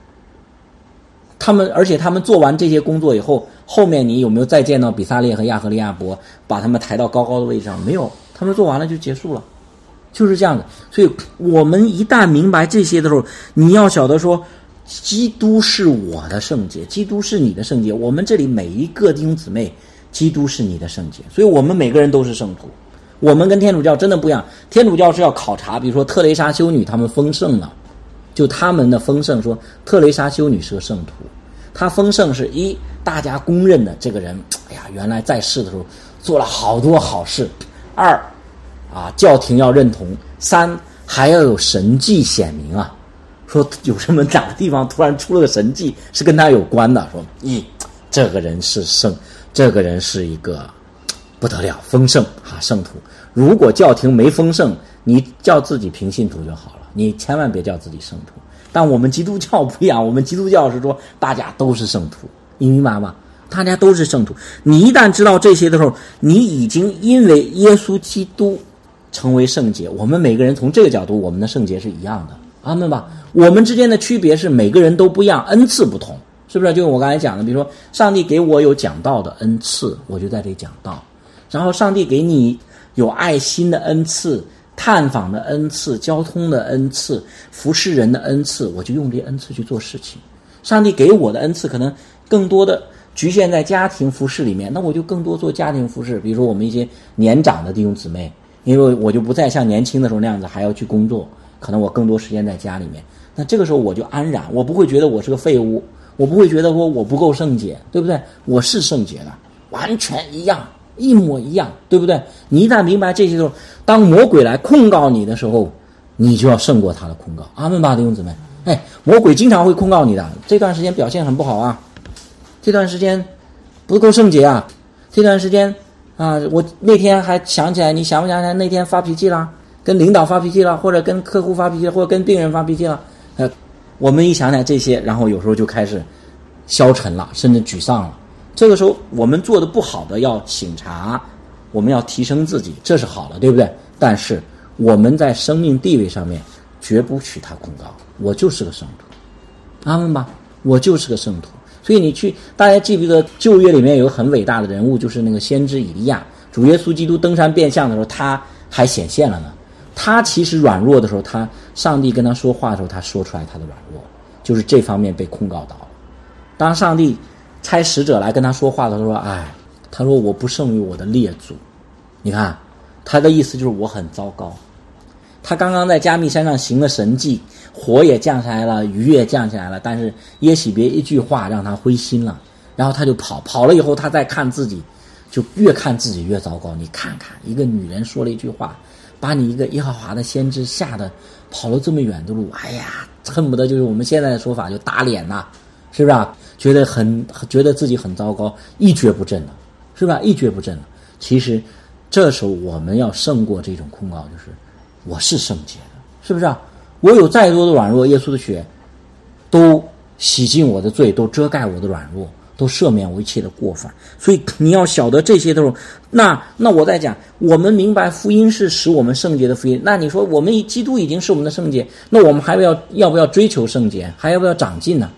而且他们做完这些工作以后，后面你有没有再见到比撒列和亚和利亚伯把他们抬到高高的位置上？没有，他们做完了就结束了，就是这样的。所以我们一旦明白这些的时候，你要晓得说，基督是我的圣洁，基督是你的圣洁。我们这里每一个弟兄姊妹，基督是你的圣洁，所以我们每个人都是圣徒。我们跟天主教真的不一样，天主教是要考察，比如说特蕾莎修女他们丰盛了，就他们的丰盛说特蕾莎修女是个圣徒，她丰盛是一大家公认的这个人，哎呀，原来在世的时候做了好多好事；二教廷要认同；三还要有神迹显明啊，说有什么哪个地方突然出了个神迹是跟他有关的，说这个人是圣，这个人是一个不得了丰盛圣徒。如果教廷没丰盛，你叫自己平信徒就好了，你千万别叫自己圣徒。但我们基督教不一样，我们基督教是说大家都是圣徒，你明白吗？大家都是圣徒。你一旦知道这些的时候，你已经因为耶稣基督成为圣洁。我们每个人从这个角度，我们的圣洁是一样的，阿们吧。我们之间的区别是每个人都不一样，恩赐不同，是不是？就我刚才讲的，比如说上帝给我有讲道的恩赐，我就在这里讲道。然后上帝给你有爱心的恩赐，探访的恩赐，交通的恩赐，服侍人的恩赐，我就用这些恩赐去做事情。上帝给我的恩赐可能更多的局限在家庭服侍里面，那我就更多做家庭服侍。比如说我们一些年长的弟兄姊妹，因为我就不再像年轻的时候那样子还要去工作，可能我更多时间在家里面，那这个时候我就安然，我不会觉得我是个废物，我不会觉得说我不够圣洁，对不对？我是圣洁的，完全一样，一模一样，对不对？你一旦明白这些时候，当魔鬼来控告你的时候，你就要胜过他的控告。阿们吧，弟兄姊妹。魔鬼经常会控告你的，这段时间表现很不好啊，这段时间不够圣洁啊，这段时间我那天还想起来，你想不想起来那天发脾气啦，跟领导发脾气了，或者跟客户发脾气了，或者跟病人发脾气了，我们一想起来这些，然后有时候就开始消沉了，甚至沮丧了。这个时候我们做的不好的要省察，我们要提升自己，这是好的，对不对？但是我们在生命地位上面绝不许他控告，我就是个圣徒，阿们吧，我就是个圣徒。所以大家记不记得旧约里面有个很伟大的人物，就是那个先知以利亚。主耶稣基督登山变相的时候，他还显现了呢。他其实软弱的时候，上帝跟他说话的时候，他说出来他的软弱，就是这方面被控告到了。当上帝差使者来跟他说话的时候，他说我不胜于我的列祖。你看他的意思就是我很糟糕。他刚刚在加密山上行了神迹，火也降下来了，鱼也降下来了，但是耶洗别一句话让他灰心了，然后他就跑了以后，他再看自己，就越看自己越糟糕。你看看一个女人说了一句话，把你一个耶和华的先知吓得跑了这么远的路，恨不得就是我们现在的说法就打脸呐，是不是啊？觉得自己很糟糕，一蹶不振了，是吧？一蹶不振了。其实这时候我们要胜过这种控告，就是我是圣洁的，是不是啊？我有再多的软弱，耶稣的血都洗净我的罪，都遮盖我的软弱，都赦免我一切的过犯。所以你要晓得这些的时候，那我在讲，我们明白福音是使我们圣洁的福音。那你说我们基督已经是我们的圣洁，那我们还要不要追求圣洁？还要不要长进呢？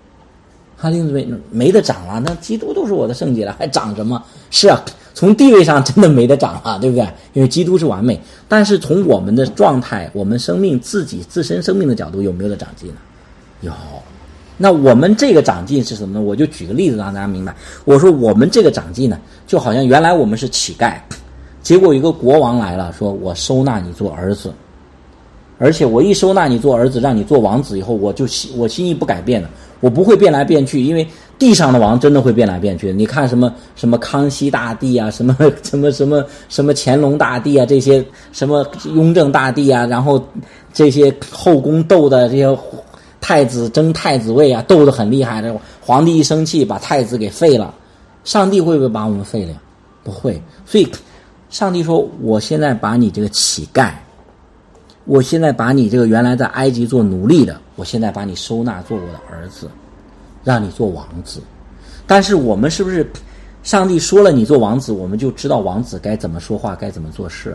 没得长了，那基督都是我的圣洁了，还长什么？是啊，从地位上真的没得长了，对不对？因为基督是完美。但是从我们的状态，我们生命自身生命的角度，有没有的长进呢？有。那我们这个长进是什么呢？我就举个例子让大家明白。我说我们这个长进呢，就好像原来我们是乞丐，结果一个国王来了，说我收纳你做儿子，而且我一收纳你做儿子，让你做王子以后，我心意不改变了，我不会变来变去，因为地上的王真的会变来变去。你看什么康熙大帝啊，什么乾隆大帝啊，这些什么雍正大帝啊，然后这些后宫斗的这些太子争太子位啊，斗得很厉害，皇帝一生气把太子给废了，上帝会不会把我们废了？不会。所以上帝说我现在把你这个乞丐我现在把你这个原来在埃及做奴隶的，我现在把你收纳做我的儿子，让你做王子。但是我们是不是上帝说了你做王子，我们就知道王子该怎么说话，该怎么做事？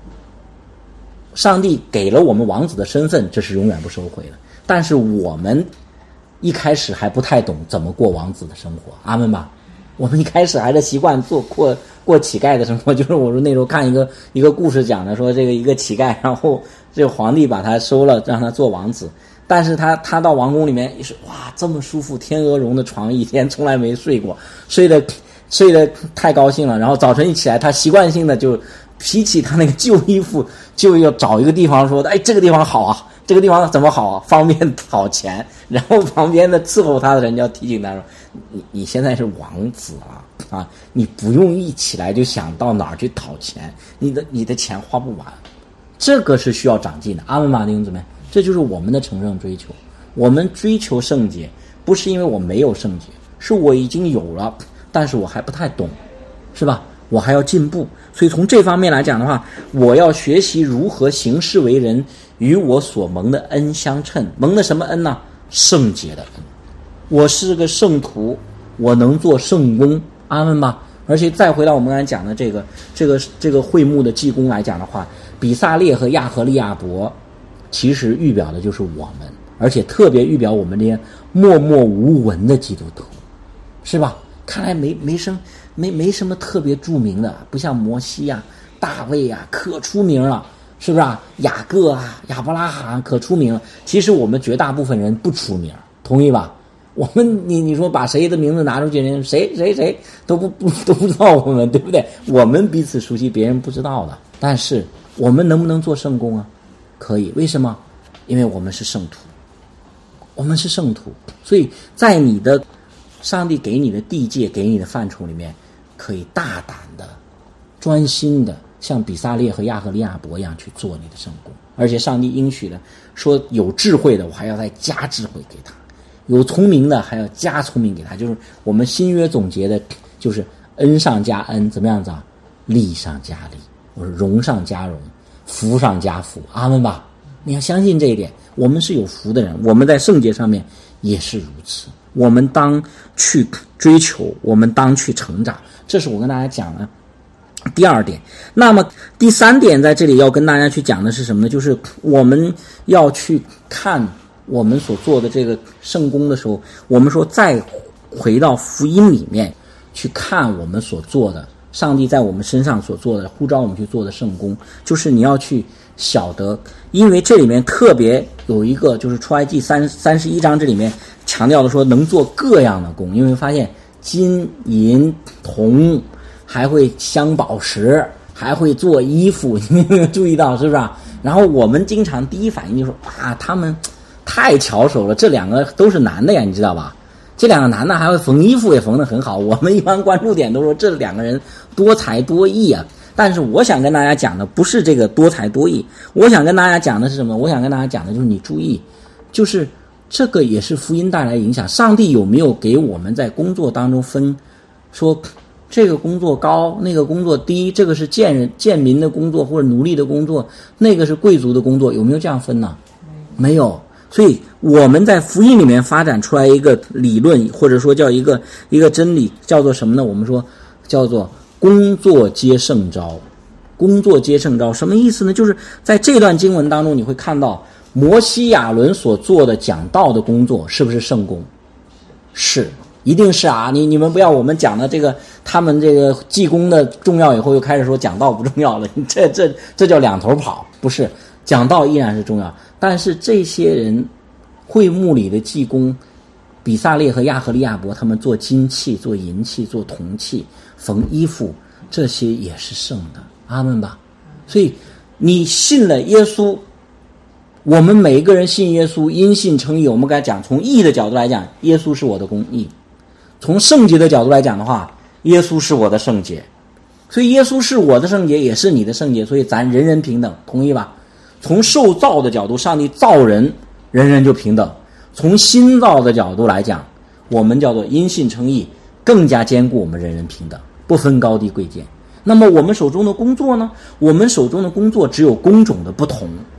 上帝给了我们王子的身份，这是永远不收回的。但是我们一开始还不太懂怎么过王子的生活，阿们吧。我们一开始还是习惯过乞丐的生活，就是我说那时候看一个故事讲的，说这个一个乞丐，然后这个皇帝把他收了，让他做王子。但是他到王宫里面也是哇，这么舒服，天鹅绒的床，一天从来没睡过，睡得太高兴了。然后早晨一起来，他习惯性的就提起他那个旧衣服，就要找一个地方说，哎，这个地方好啊，这个地方怎么好啊，方便讨钱。然后旁边的伺候他的人就要提醒他说，你现在是王子啊，你不用一起来就想到哪儿去讨钱，你的钱花不完。这个是需要长进的，阿们吧，弟兄姊妹。这就是我们的成圣追求。我们追求圣洁，不是因为我没有圣洁，是我已经有了，但是我还不太懂，是吧？我还要进步。所以从这方面来讲的话，我要学习如何行事为人，与我所蒙的恩相称。蒙的什么恩呢？圣洁的恩。我是个圣徒，我能做圣工，阿们吧。而且再回到我们刚才讲的这个会幕的祭工来讲的话，比萨列和亚和利亚伯其实预表的就是我们，而且特别预表我们这些默默无闻的基督徒，是吧？看来没什么特别著名的，不像摩西啊、大卫啊可出名了，是不是啊？雅各啊、亚伯拉罕可出名了。其实我们绝大部分人不出名，同意吧？我们你说把谁的名字拿出去，人谁都不知道我们，对不对？我们彼此熟悉，别人不知道的。但是我们能不能做圣工啊？可以。为什么？因为我们是圣徒，我们是圣徒，所以在你的上帝给你的地界、给你的范畴里面，可以大胆的、专心的，像比萨列和亚和利亚伯一样去做你的圣工。而且上帝应许的说，有智慧的我还要再加智慧给他，有聪明的还要加聪明给他。就是我们新约总结的，就是恩上加恩，怎么样子啊？利上加利，我说荣上加荣，福上加福，阿们吧。你要相信这一点，我们是有福的人，我们在圣洁上面也是如此。我们当去追求，我们当去成长，这是我跟大家讲的第二点。那么第三点在这里要跟大家去讲的是什么呢？就是我们要去看我们所做的这个圣工的时候，我们说再回到福音里面去看我们所做的，上帝在我们身上所做的，呼召我们去做的圣工，就是你要去晓得。因为这里面特别有一个，就是出埃及31章这里面强调的说能做各样的工，因为发现金银铜还会镶宝石，还会做衣服，你有没有注意到，是不是啊？然后我们经常第一反应就说啊，他们太巧手了，这两个都是男的呀，你知道吧？这两个男的还会缝衣服，也缝得很好。我们一般关注点都说这两个人多才多艺啊。但是我想跟大家讲的不是这个多才多艺，我想跟大家讲的是什么？我想跟大家讲的就是你注意，就是这个也是福音带来影响。上帝有没有给我们在工作当中分，说这个工作高，那个工作低，这个是贱民的工作或者奴隶的工作，那个是贵族的工作，有没有这样分呢？没有。所以我们在福音里面发展出来一个理论，或者说叫一个真理，叫做什么呢？我们说叫做工作皆圣召。工作皆圣召什么意思呢？就是在这段经文当中你会看到摩西亚伦所做的讲道的工作是不是圣工？是，一定是啊。你们不要我们讲的这个他们这个祭工的重要以后又开始说讲道不重要了，这叫两头跑。不是，讲道依然是重要，但是这些人会幕里的祭工比萨列和亚和利亚伯，他们做金器、做银器、做铜器、缝衣服，这些也是圣的，阿们吧。所以你信了耶稣，我们每一个人信耶稣，因信称义。我们刚才讲，从义的角度来讲，耶稣是我的公义；从圣洁的角度来讲的话，耶稣是我的圣洁。所以耶稣是我的圣洁，也是你的圣洁，所以咱人人平等，同意吧？从受造的角度，上帝造人，人人就平等。从新造的角度来讲，我们叫做因信称义，更加坚固我们人人平等，不分高低贵贱。那么我们手中的工作呢？我们手中的工作只有工种的不同，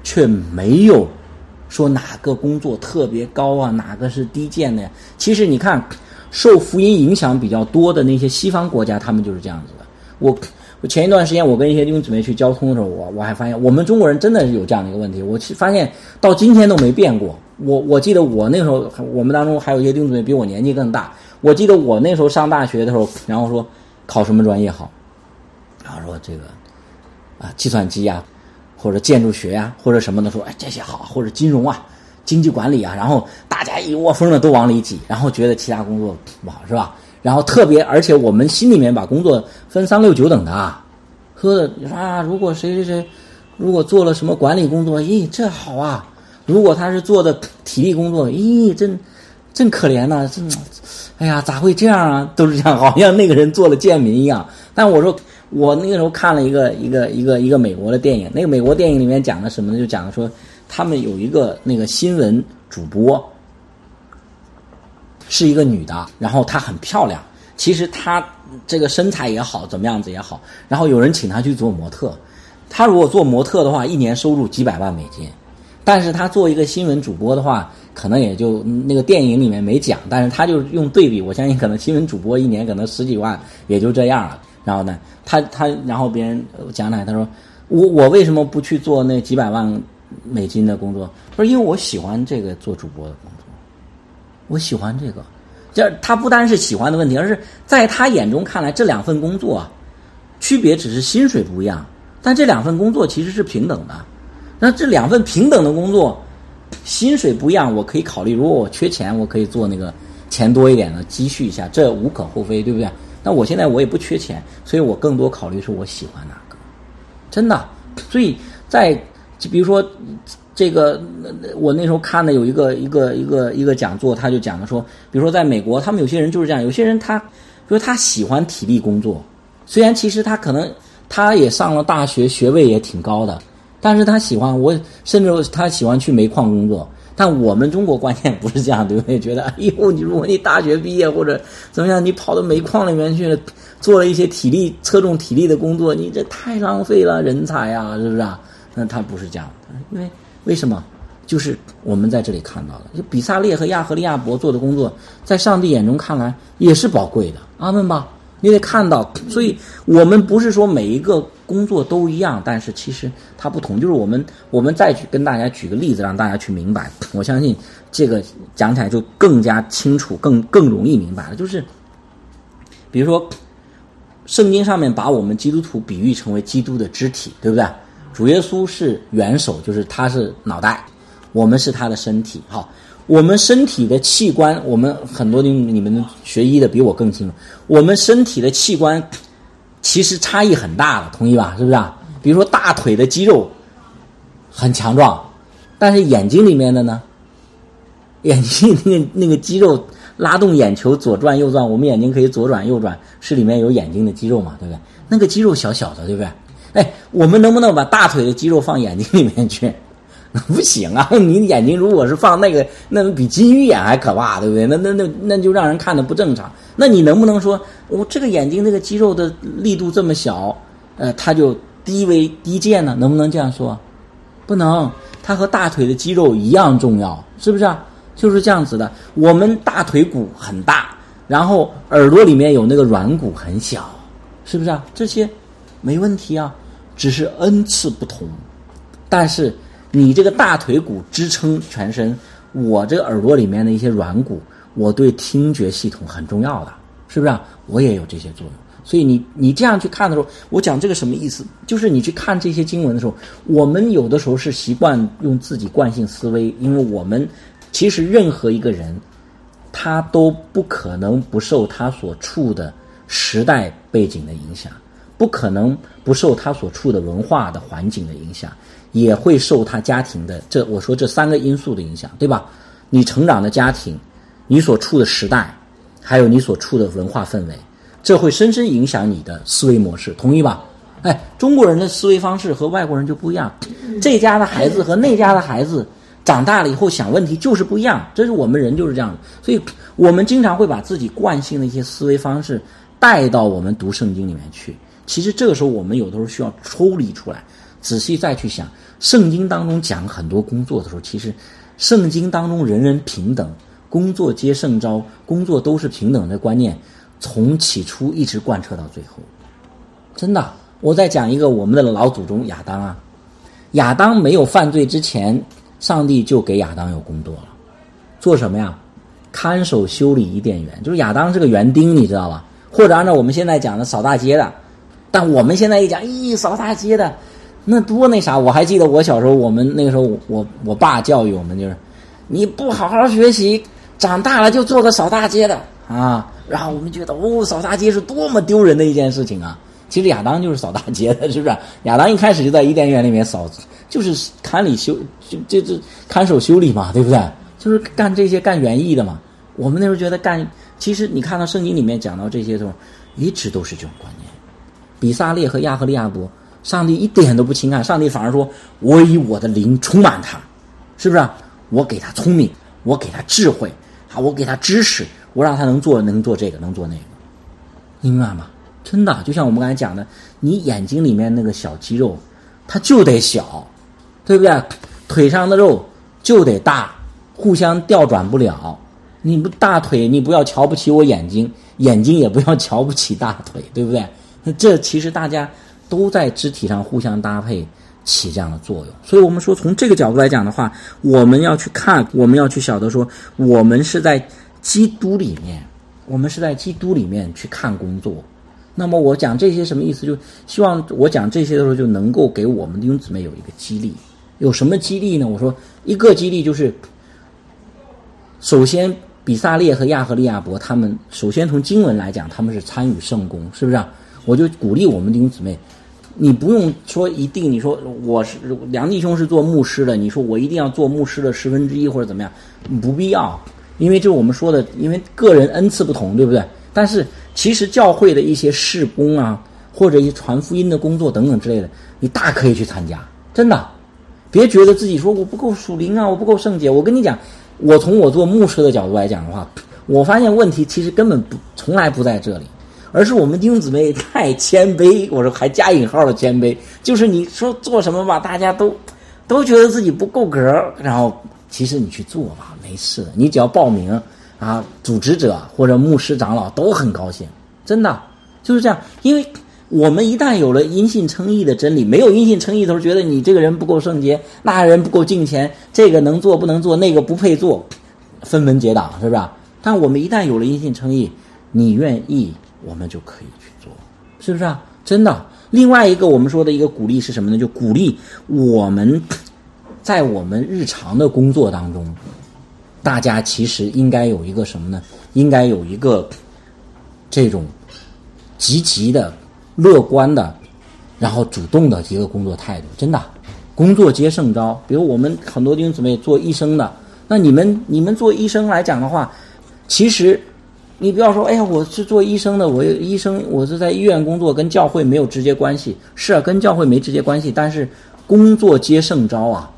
却没有说哪个工作特别高啊，哪个是低贱的呀。其实你看受福音影响比较多的那些西方国家，他们就是这样子的。我前一段时间我跟一些弟兄姊妹去交通的时候，我还发现我们中国人真的是有这样的一个问题，我发现到今天都没变过。我记得我那时候，我们当中还有一些弟兄姊妹比我年纪更大，我记得我那时候上大学的时候，然后说考什么专业好，然后说这个计算机啊，或者建筑学啊，或者什么的，说这些好，或者金融啊，经济管理啊，然后大家一窝蜂的都往里挤，然后觉得其他工作不好，是吧？然后而且我们心里面把工作分3、6、9等的啊，说的如果谁如果做了什么管理工作，这好啊；如果他是做的体力工作，真可怜呐，哎呀，咋会这样啊？都是这样，好像那个人做了贱民一样。但我说，我那个时候看了一个美国的电影，那个美国电影里面讲的什么呢？就讲说他们有一个那个新闻主播，是一个女的，然后她很漂亮，其实她这个身材也好，怎么样子也好，然后有人请她去做模特，她如果做模特的话，一年收入几百万美金，但是她做一个新闻主播的话，可能也就那个电影里面没讲，但是她就用对比，我相信可能新闻主播一年可能10几万也就这样了。然后呢，然后别人讲他说我为什么不去做那几百万美金的工作？说因为我喜欢这个做主播的工作，我喜欢这个。这他不单是喜欢的问题，而是在他眼中看来，这2份工作啊，区别只是薪水不一样，但这2份工作其实是平等的。那这2份平等的工作，薪水不一样，我可以考虑，如果我缺钱，我可以做那个钱多一点的积蓄一下，这无可厚非，对不对？那我现在我也不缺钱，所以我更多考虑是我喜欢哪个，真的。所以比如说这个，我那时候看的有一个讲座，他就讲了说，比如说在美国，他们有些人就是这样，有些人他喜欢体力工作，虽然其实他也上了大学，学位也挺高的，但是他喜欢，甚至他喜欢去煤矿工作。但我们中国观念不是这样，对不对？觉得如果你大学毕业或者怎么样，你跑到煤矿里面去做了一些侧重体力的工作，你这太浪费了人才啊，是不是啊？那他不是这样的，因为为什么？就是我们在这里看到的，就比萨列和亚和利亚伯做的工作，在上帝眼中看来也是宝贵的，阿们吧？你得看到，所以我们不是说每一个工作都一样，但是其实它不同。就是我们再跟大家举个例子，让大家去明白。我相信这个讲起来就更加清楚，更容易明白了。就是比如说，圣经上面把我们基督徒比喻成为基督的肢体，对不对？主耶稣是元首，就是他是脑袋，我们是他的身体。好。我们身体的器官，我们很多你们学医的比我更清楚，我们身体的器官其实差异很大的，同意吧？是不是啊？比如说大腿的肌肉很强壮，但是眼睛里面的呢，眼睛那个肌肉拉动眼球左转右转，我们眼睛可以左转右转，是里面有眼睛的肌肉嘛，对不对？那个肌肉小小的，对不对？我们能不能把大腿的肌肉放眼睛里面去？不行啊！你眼睛如果是放那比金鱼眼还可怕，对不对？那就让人看得不正常。那你能不能说，我这个眼睛这个肌肉的力度这么小，它就低贱呢？能不能这样说？不能，它和大腿的肌肉一样重要，是不是啊？就是这样子的。我们大腿骨很大，然后耳朵里面有那个软骨很小，是不是啊？这些没问题啊，只是恩赐不同，但是。你这个大腿骨支撑全身，我这个耳朵里面的一些软骨，我对听觉系统很重要的，是不是啊？我也有这些作用。所以你这样去看的时候，我讲这个什么意思？就是你去看这些经文的时候，我们有的时候是习惯用自己惯性思维，因为我们其实任何一个人，他都不可能不受他所处的时代背景的影响，不可能不受他所处的文化的环境的影响。也会受他家庭的我说这3个因素的影响，对吧？你成长的家庭，你所处的时代，还有你所处的文化氛围，这会深深影响你的思维模式，同意吧？中国人的思维方式和外国人就不一样，这家的孩子和那家的孩子长大了以后想问题就是不一样，这是我们人就是这样的。所以我们经常会把自己惯性的一些思维方式带到我们读圣经里面去，其实这个时候我们有的时候需要抽离出来， 仔细再去想，圣经当中讲很多工作的时候，其实圣经当中人人平等，工作皆圣召，工作都是平等的观念，从起初一直贯彻到最后。真的，我再讲一个我们的老祖宗亚当啊，亚当没有犯罪之前，上帝就给亚当有工作了，做什么呀？看守修理伊甸园，就是亚当是个园丁，你知道吧？或者按照我们现在讲的扫大街的，但我们现在一讲，扫大街的，那多那啥。我还记得我小时候，我们那个时候我爸教育我们，就是你不好好学习，长大了就做个扫大街的啊。然后我们觉得扫大街是多么丢人的一件事情啊。其实亚当就是扫大街的，是不是？亚当一开始就在伊甸园里面扫，就是看守修理嘛，对不对？就是干这些干园艺的嘛。我们那时候觉得其实你看到圣经里面讲到这些的时候，一直都是这种观念。比撒列和亚和利亚伯，上帝一点都不轻看，上帝反而说，我以我的灵充满他，是不是？我给他聪明，我给他智慧，我给他知识，我让他能做这个，能做那个，你明白吗？真的，就像我们刚才讲的，你眼睛里面那个小肌肉，它就得小，对不对？腿上的肉就得大，互相调转不了。你不大腿，你不要瞧不起我眼睛，眼睛也不要瞧不起大腿，对不对？这其实大家都在肢体上互相搭配，起这样的作用。所以我们说，从这个角度来讲的话，我们要去看，我们要去晓得说，我们是在基督里面去看工作。那么我讲这些什么意思？就希望我讲这些的时候，就能够给我们弟兄姊妹有一个激励。有什么激励呢？我说一个激励就是，首先比撒列和亚和利亚伯他们，首先从经文来讲，他们是参与圣工，是不是啊？我就鼓励我们弟兄姊妹，你不用说一定，你说我是梁弟兄是做牧师的，你说我一定要做牧师的1/10或者怎么样，不必要，因为就是我们说的，因为个人恩赐不同，对不对？但是其实教会的一些事工啊，或者一些传福音的工作等等之类的，你大可以去参加，真的，别觉得自己说我不够属灵啊，我不够圣洁。我跟你讲，我从我做牧师的角度来讲的话，我发现问题其实根本从来不在这里，而是我们弟兄姊妹太谦卑，我说还加引号的谦卑，就是你说做什么吧，大家都觉得自己不够格，然后其实你去做吧，没事的，你只要报名啊，组织者或者牧师长老都很高兴，真的就是这样。因为我们一旦有了因信称义的真理，没有因信称义的时候，觉得你这个人不够圣洁，那人不够敬虔，这个能做不能做，那个不配做，分门结党，是不是？但我们一旦有了因信称义，你愿意，我们就可以去做，是不是啊？真的。另外一个我们说的一个鼓励是什么呢？就鼓励我们在我们日常的工作当中，大家其实应该有一个什么呢？应该有一个这种积极的、乐观的，然后主动的一个工作态度。真的，工作皆圣召。比如我们很多弟兄姊妹做医生的，那你们做医生来讲的话，其实你不要说，哎呀，我是做医生的，我是在医院工作，跟教会没有直接关系。是啊，跟教会没直接关系，但是工作皆圣召啊。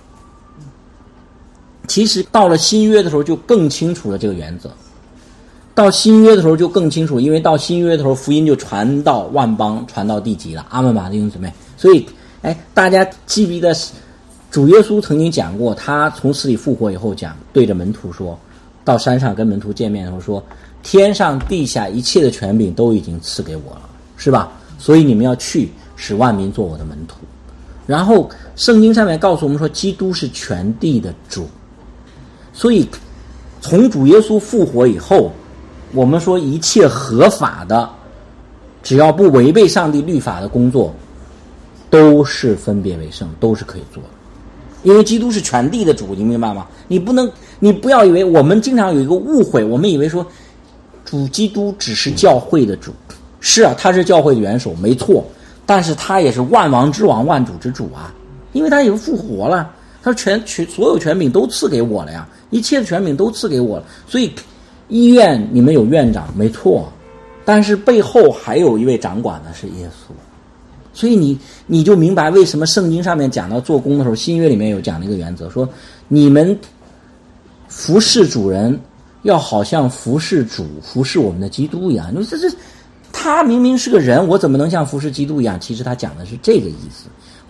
其实到了新约的时候就更清楚了这个原则，到新约的时候就更清楚，因为到新约的时候福音就传到万邦，传到地极了。阿们吧，弟兄姊妹。所以大家记不记得主耶稣曾经讲过，他从死里复活以后讲，对着门徒说，到山上跟门徒见面的时候说，天上地下一切的权柄都已经赐给我了，是吧？所以你们要去，使万民做我的门徒。然后圣经上面告诉我们说，基督是全地的主。所以从主耶稣复活以后，我们说一切合法的，只要不违背上帝律法的工作，都是分别为圣，都是可以做的。因为基督是全地的主，你明白吗？你不要以为，我们经常有一个误会，我们以为说主基督只是教会的主。是啊，他是教会的元首，没错，但是他也是万王之王，万主之主啊，因为他已经复活了，他所有权柄都赐给我了呀，一切的权柄都赐给我了。所以医院你们有院长，没错，但是背后还有一位掌管的是耶稣。所以你就明白为什么圣经上面讲到做工的时候，新约里面有讲的一个原则，说你们服侍主人要好像服侍主、服侍我们的基督一样。你说他明明是个人，我怎么能像服侍基督一样？其实他讲的是这个意思。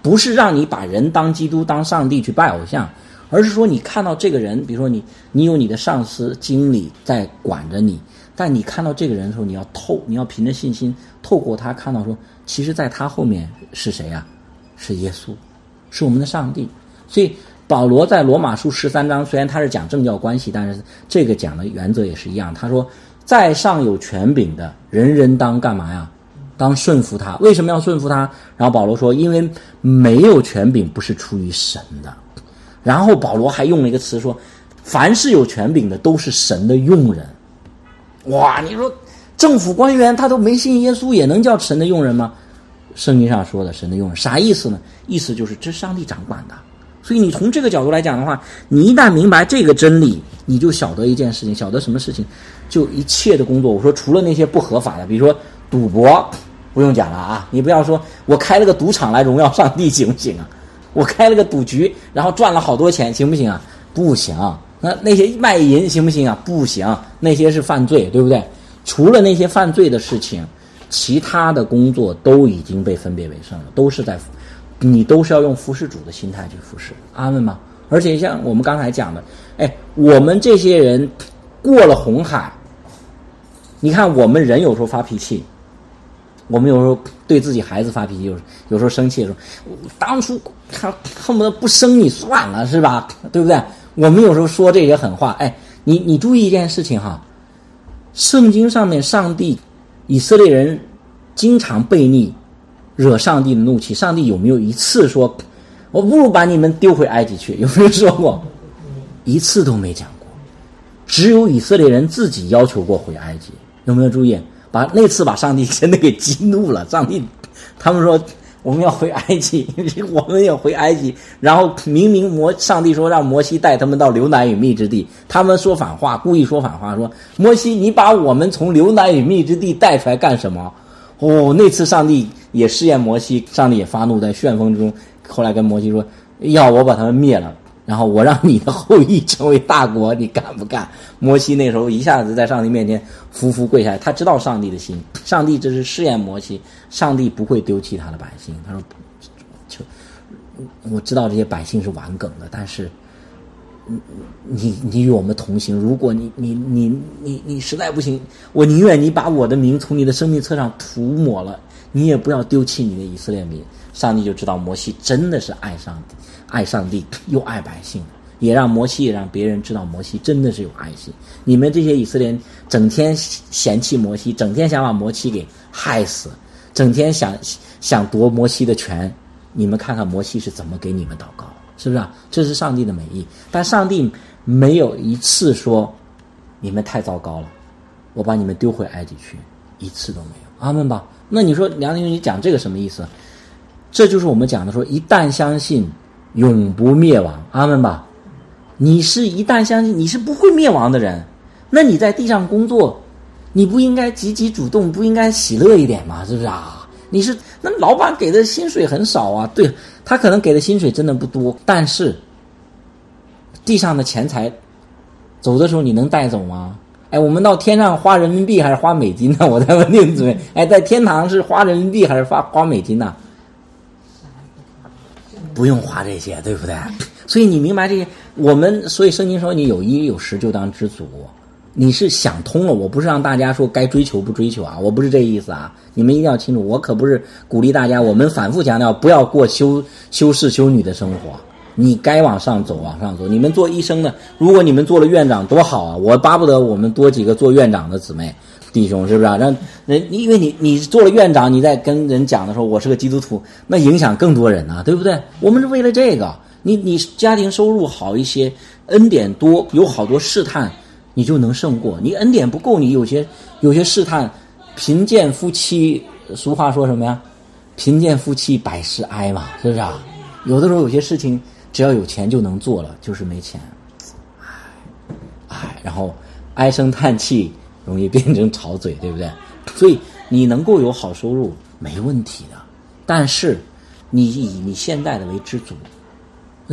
不是让你把人当基督当上帝去拜偶像，而是说你看到这个人，比如说你有你的上司经理在管着你，但你看到这个人的时候，你要凭着信心透过他看到说，其实在他后面是谁啊？是耶稣，是我们的上帝。所以保罗在罗马书13章，虽然他是讲政教关系，但是这个讲的原则也是一样。他说在上有权柄的人人当干嘛呀？当顺服他。为什么要顺服他？然后保罗说因为没有权柄不是出于神的。然后保罗还用了一个词说凡是有权柄的都是神的用人。哇，你说政府官员他都没信耶稣也能叫神的用人吗？圣经上说的神的用人啥意思呢？意思就是这是上帝掌管的。所以你从这个角度来讲的话，你一旦明白这个真理，你就晓得一件事情，晓得什么事情？就一切的工作，我说除了那些不合法的，比如说赌博不用讲了啊，你不要说我开了个赌场来荣耀上帝行不行啊？我开了个赌局然后赚了好多钱行不行啊？不行。那些卖淫行不行啊？不行，那些是犯罪，对不对？除了那些犯罪的事情，其他的工作都已经被分别为圣了，你都是要用服侍主的心态去服侍，阿们吗？而且像我们刚才讲的，我们这些人过了红海，你看我们人有时候发脾气，我们有时候对自己孩子发脾气，有时候生气的时候，当初他恨不得不生你算了，是吧？对不对？我们有时候说这些狠话，你注意一件事情哈，圣经上面上帝以色列人经常悖逆，惹上帝的怒气，上帝有没有一次说我不如把你们丢回埃及去？有没有说过？一次都没讲过。只有以色列人自己要求过回埃及，有没有注意？那次把上帝真的给激怒了，上帝他们说我们要回埃及，我们要回埃及，然后明明上帝说让摩西带他们到流奶与蜜之地，他们说反话，故意说反话，说摩西你把我们从流奶与蜜之地带出来干什么？那次上帝也试验摩西，上帝也发怒，在旋风中后来跟摩西说要我把他们灭了，然后我让你的后裔成为大国，你干不干？摩西那时候一下子在上帝面前匍匐跪下来，他知道上帝的心，上帝这是试验摩西，上帝不会丢弃他的百姓。他说我知道这些百姓是顽梗的，但是你与我们同行，如果你实在不行，我宁愿你把我的名从你的生命册上涂抹了，你也不要丢弃你的以色列民。上帝就知道摩西真的是爱上帝又爱百姓，也让摩西也让别人知道摩西真的是有爱心。你们这些以色列人整天嫌弃摩西，整天想把摩西给害死，整天想夺摩西的权，你们看看摩西是怎么给你们祷告，是不是啊？这是上帝的美意。但上帝没有一次说你们太糟糕了，我把你们丢回埃及去，一次都没有。阿们吧。那你说梁弟兄，你讲这个什么意思？这就是我们讲的说一旦相信永不灭亡，阿们吧。你是一旦相信你是不会灭亡的人，那你在地上工作，你不应该积极主动，不应该喜乐一点吗？是不是啊？那老板给的薪水很少啊，对，他可能给的薪水真的不多，但是地上的钱财走的时候你能带走吗？我们到天上花人民币还是花美金呢？我在问弟兄姊妹，在天堂是花人民币还是花美金呢？不用花这些，对不对？所以你明白这些，所以圣经说你有一有十就当知足。你是想通了，我不是让大家说该追求不追求啊，我不是这意思啊，你们一定要清楚，我可不是鼓励大家，我们反复强调不要过修士修女的生活，你该往上走往上走。你们做医生的，如果你们做了院长多好啊，我巴不得我们多几个做院长的姊妹弟兄，是不是啊？让人因为你做了院长，你在跟人讲的时候我是个基督徒，那影响更多人啊，对不对？我们是为了这个，你家庭收入好一些，恩典多，有好多试探你就能胜过。你恩典不够，你有些试探，贫贱夫妻，俗话说什么呀？贫贱夫妻百事哀嘛，是不是啊？有的时候有些事情只要有钱就能做了，就是没钱，然后唉声叹气，容易变成吵嘴，对不对？所以你能够有好收入没问题的，但是你以你现在的为知足，对吧？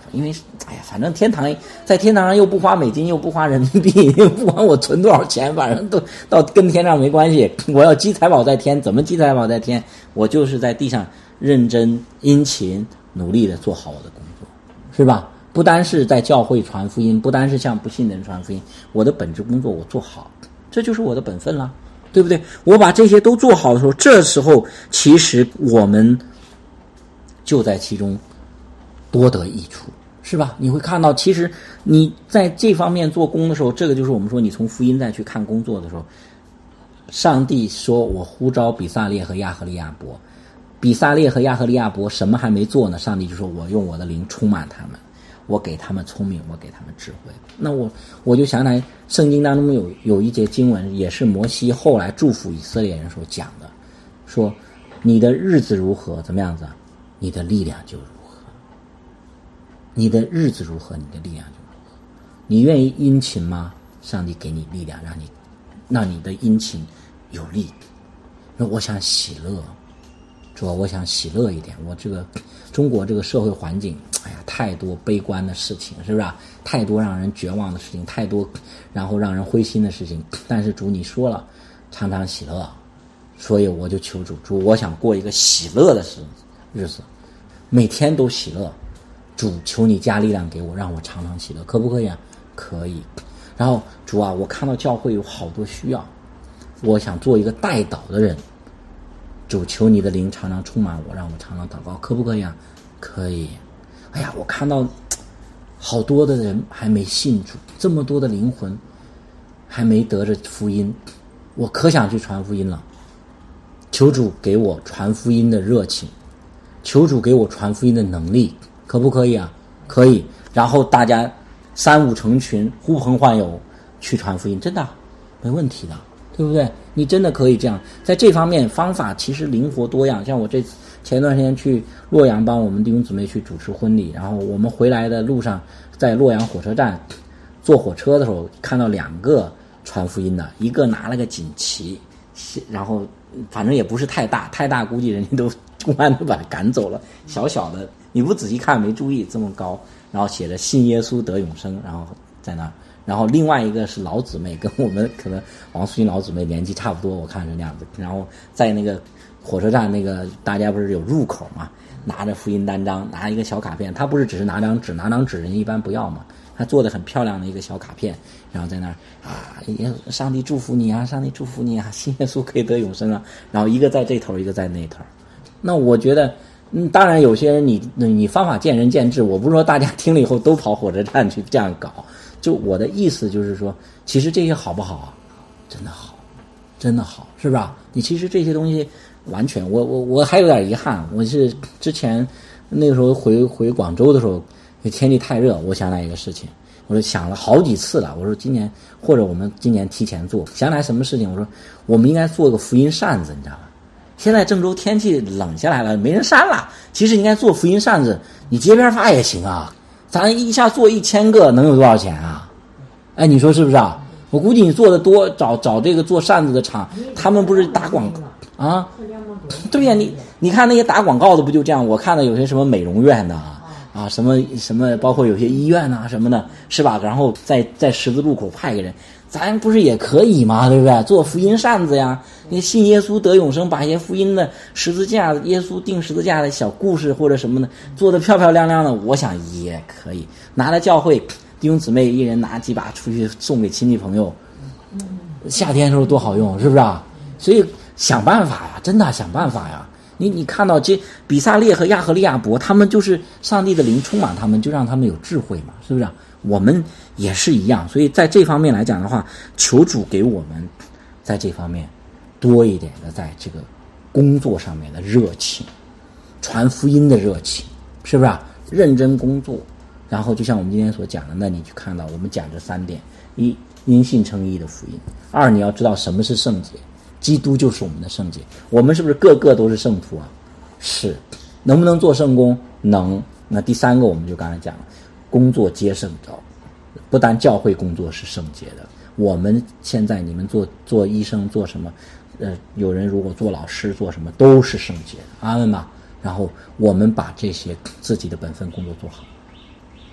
因为反正在天堂上又不花美金，又不花人民币，又不管我存多少钱，反正都到跟天上没关系。我要积财宝在天，怎么积财宝在天？我就是在地上认真殷勤努力的做好我的工作，是吧？不单是在教会传福音，不单是向不信的人传福音，我的本职工作我做好，这就是我的本分了，对不对？我把这些都做好的时候，这时候其实我们就在其中多得益处，是吧？你会看到，其实你在这方面做工的时候，这个就是我们说你从福音再去看工作的时候，上帝说我呼召比撒列和亚和利亚伯，比撒列和亚和利亚伯什么还没做呢，上帝就说我用我的灵充满他们，我给他们聪明，我给他们智慧。那我就想起来圣经当中有一节经文，也是摩西后来祝福以色列人所讲的，说你的日子如何，怎么样子啊？你的力量就如何。你的日子如何，你的力量就如何。你愿意殷勤吗？上帝给你力量，让你的殷勤有力。说我想喜乐，主要我想喜乐一点。我这个中国这个社会环境，太多悲观的事情，是不是啊？太多让人绝望的事情，太多然后让人灰心的事情。但是主你说了，常常喜乐，所以我就求主，我想过一个喜乐的日子，每天都喜乐。主，求你加力量给我，让我常常喜乐，可不可以啊？可以。然后主啊，我看到教会有好多需要，我想做一个代祷的人。主，求你的灵常常充满我，让我常常祷告，可不可以啊？可以。我看到好多的人还没信主，这么多的灵魂还没得着福音，我可想去传福音了。求主给我传福音的热情，求主给我传福音的能力，可不可以啊？可以。然后大家3-5成群，呼朋唤友去传福音，真的没问题的，对不对？你真的可以这样。在这方面方法其实灵活多样，像我前段时间去洛阳帮我们弟兄姊妹去主持婚礼，然后我们回来的路上，在洛阳火车站坐火车的时候，看到2个传福音的，一个拿了个锦旗，然后反正也不是太大估计人家都公安都把他赶走了，小小的你不仔细看没注意这么高，然后写着信耶稣得永生，然后在那儿。然后另外一个是老姊妹，跟我们可能王素琴老姊妹年纪差不多，我看是那样子。然后在那个火车站那个大家不是有入口嘛，拿着福音单张，拿一个小卡片，他不是只是拿张纸人一般不要嘛，他做的很漂亮的一个小卡片，然后在那儿上帝祝福你啊，上帝祝福你啊，信耶稣可以得永生啊。然后一个在这头，一个在那头。那我觉得当然有些人你方法见仁见智，我不是说大家听了以后都跑火车站去这样搞，就我的意思就是说，其实这些好不好啊？真的好，真的好，是吧？你其实这些东西完全，我还有点遗憾，我是之前那个时候回广州的时候，天气太热，我想来一个事情，我就想了好几次了，我说今年或者我们今年提前做，想来什么事情？我说我们应该做个福音扇子，你知道吧？现在郑州天气冷下来了，没人扇了，其实应该做福音扇子，你街边发也行啊。咱一下做1000个能有多少钱啊？你说是不是啊？我估计你做的多，找这个做扇子的厂，他们不是打广告啊？对呀，你看那些打广告的不就这样？我看到有些什么美容院的啊，什么，包括有些医院啊什么的，是吧？然后在十字路口派个人，咱不是也可以吗？对不对？做福音扇子呀，你信耶稣得永生，把一些福音的十字架、耶稣钉十字架的小故事或者什么的做得漂漂亮亮的，我想也可以拿来教会弟兄姊妹一人拿几把出去送给亲戚朋友，夏天的时候多好用，是不是啊？所以想办法呀，真的想办法呀。你看到这比撒列和亚和利亚伯，他们就是上帝的灵充满他们，就让他们有智慧嘛，是不是啊？我们也是一样，所以在这方面来讲的话，求主给我们在这方面多一点的在这个工作上面的热情，传福音的热情，是不是啊？认真工作，然后就像我们今天所讲的，那你去看到我们讲这3点：一，因信称义的福音；二，你要知道什么是圣洁，基督就是我们的圣洁。我们是不是个个都是圣徒啊？是。能不能做圣工？能。那第3个我们就刚才讲了，工作皆圣召，不但教会工作是圣洁的，我们现在你们做医生做什么，有人如果做老师做什么都是圣洁的，阿们吧。然后我们把这些自己的本分工作做好，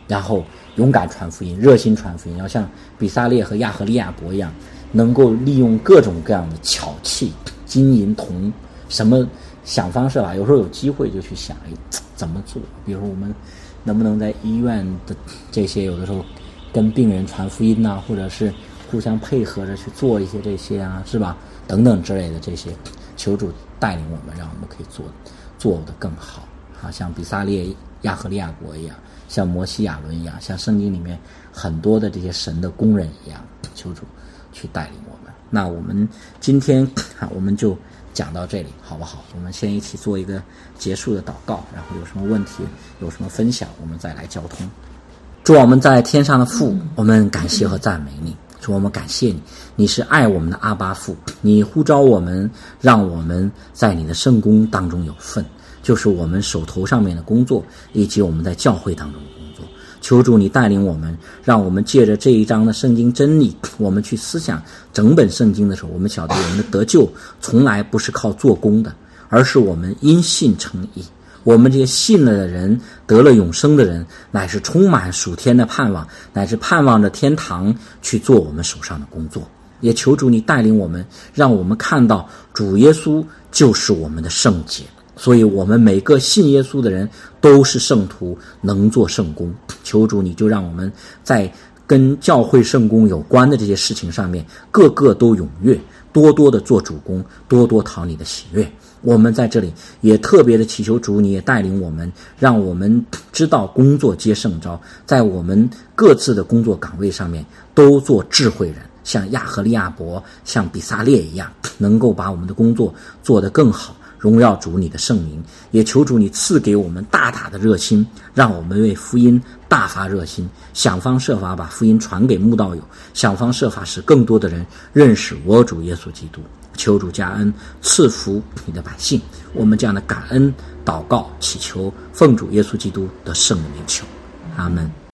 然后勇敢传福音，热心传福音，要像比撒列和亚和利亚伯一样，能够利用各种各样的巧器，金银铜，什么想方设法，有时候有机会就去想怎么做。比如说我们能不能在医院的这些有的时候跟病人传福音啊，或者是互相配合着去做一些这些啊，是吧？等等之类的这些，求主带领我们，让我们可以做得更好啊，像比撒列、亚和利亚伯一样，像摩西亚伦一样，像圣经里面很多的这些神的工人一样，求主去带领我们。那我们今天我们就讲到这里，好不好？我们先一起做一个结束的祷告，然后有什么问题，有什么分享，我们再来交通。主啊，我们在天上的父，我们感谢和赞美你。主，我们感谢你，你是爱我们的阿爸父，你呼召我们，让我们在你的圣工当中有份，就是我们手头上面的工作，以及我们在教会当中的工作。求主你带领我们，让我们借着这一章的圣经真理，我们去思想整本圣经的时候，我们晓得我们的得救从来不是靠做工的，而是我们因信称义。我们这些信了的人，得了永生的人，乃是充满属天的盼望，乃是盼望着天堂去做我们手上的工作。也求主你带领我们，让我们看到主耶稣就是我们的圣洁，所以我们每个信耶稣的人都是圣徒，能做圣工。求主你就让我们在跟教会圣工有关的这些事情上面，个个都踊跃，多多的做主工，多多讨你的喜悦。我们在这里也特别的祈求主，你也带领我们，让我们知道工作皆圣召，在我们各自的工作岗位上面都做智慧人，像亚和利亚伯，像比撒列一样，能够把我们的工作做得更好，荣耀主你的圣名。也求主你赐给我们大大的热心，让我们为福音大发热心，想方设法把福音传给慕道友，想方设法使更多的人认识我主耶稣基督。求主加恩赐福你的百姓，我们这样的感恩祷告祈求，奉主耶稣基督的圣名求，阿们。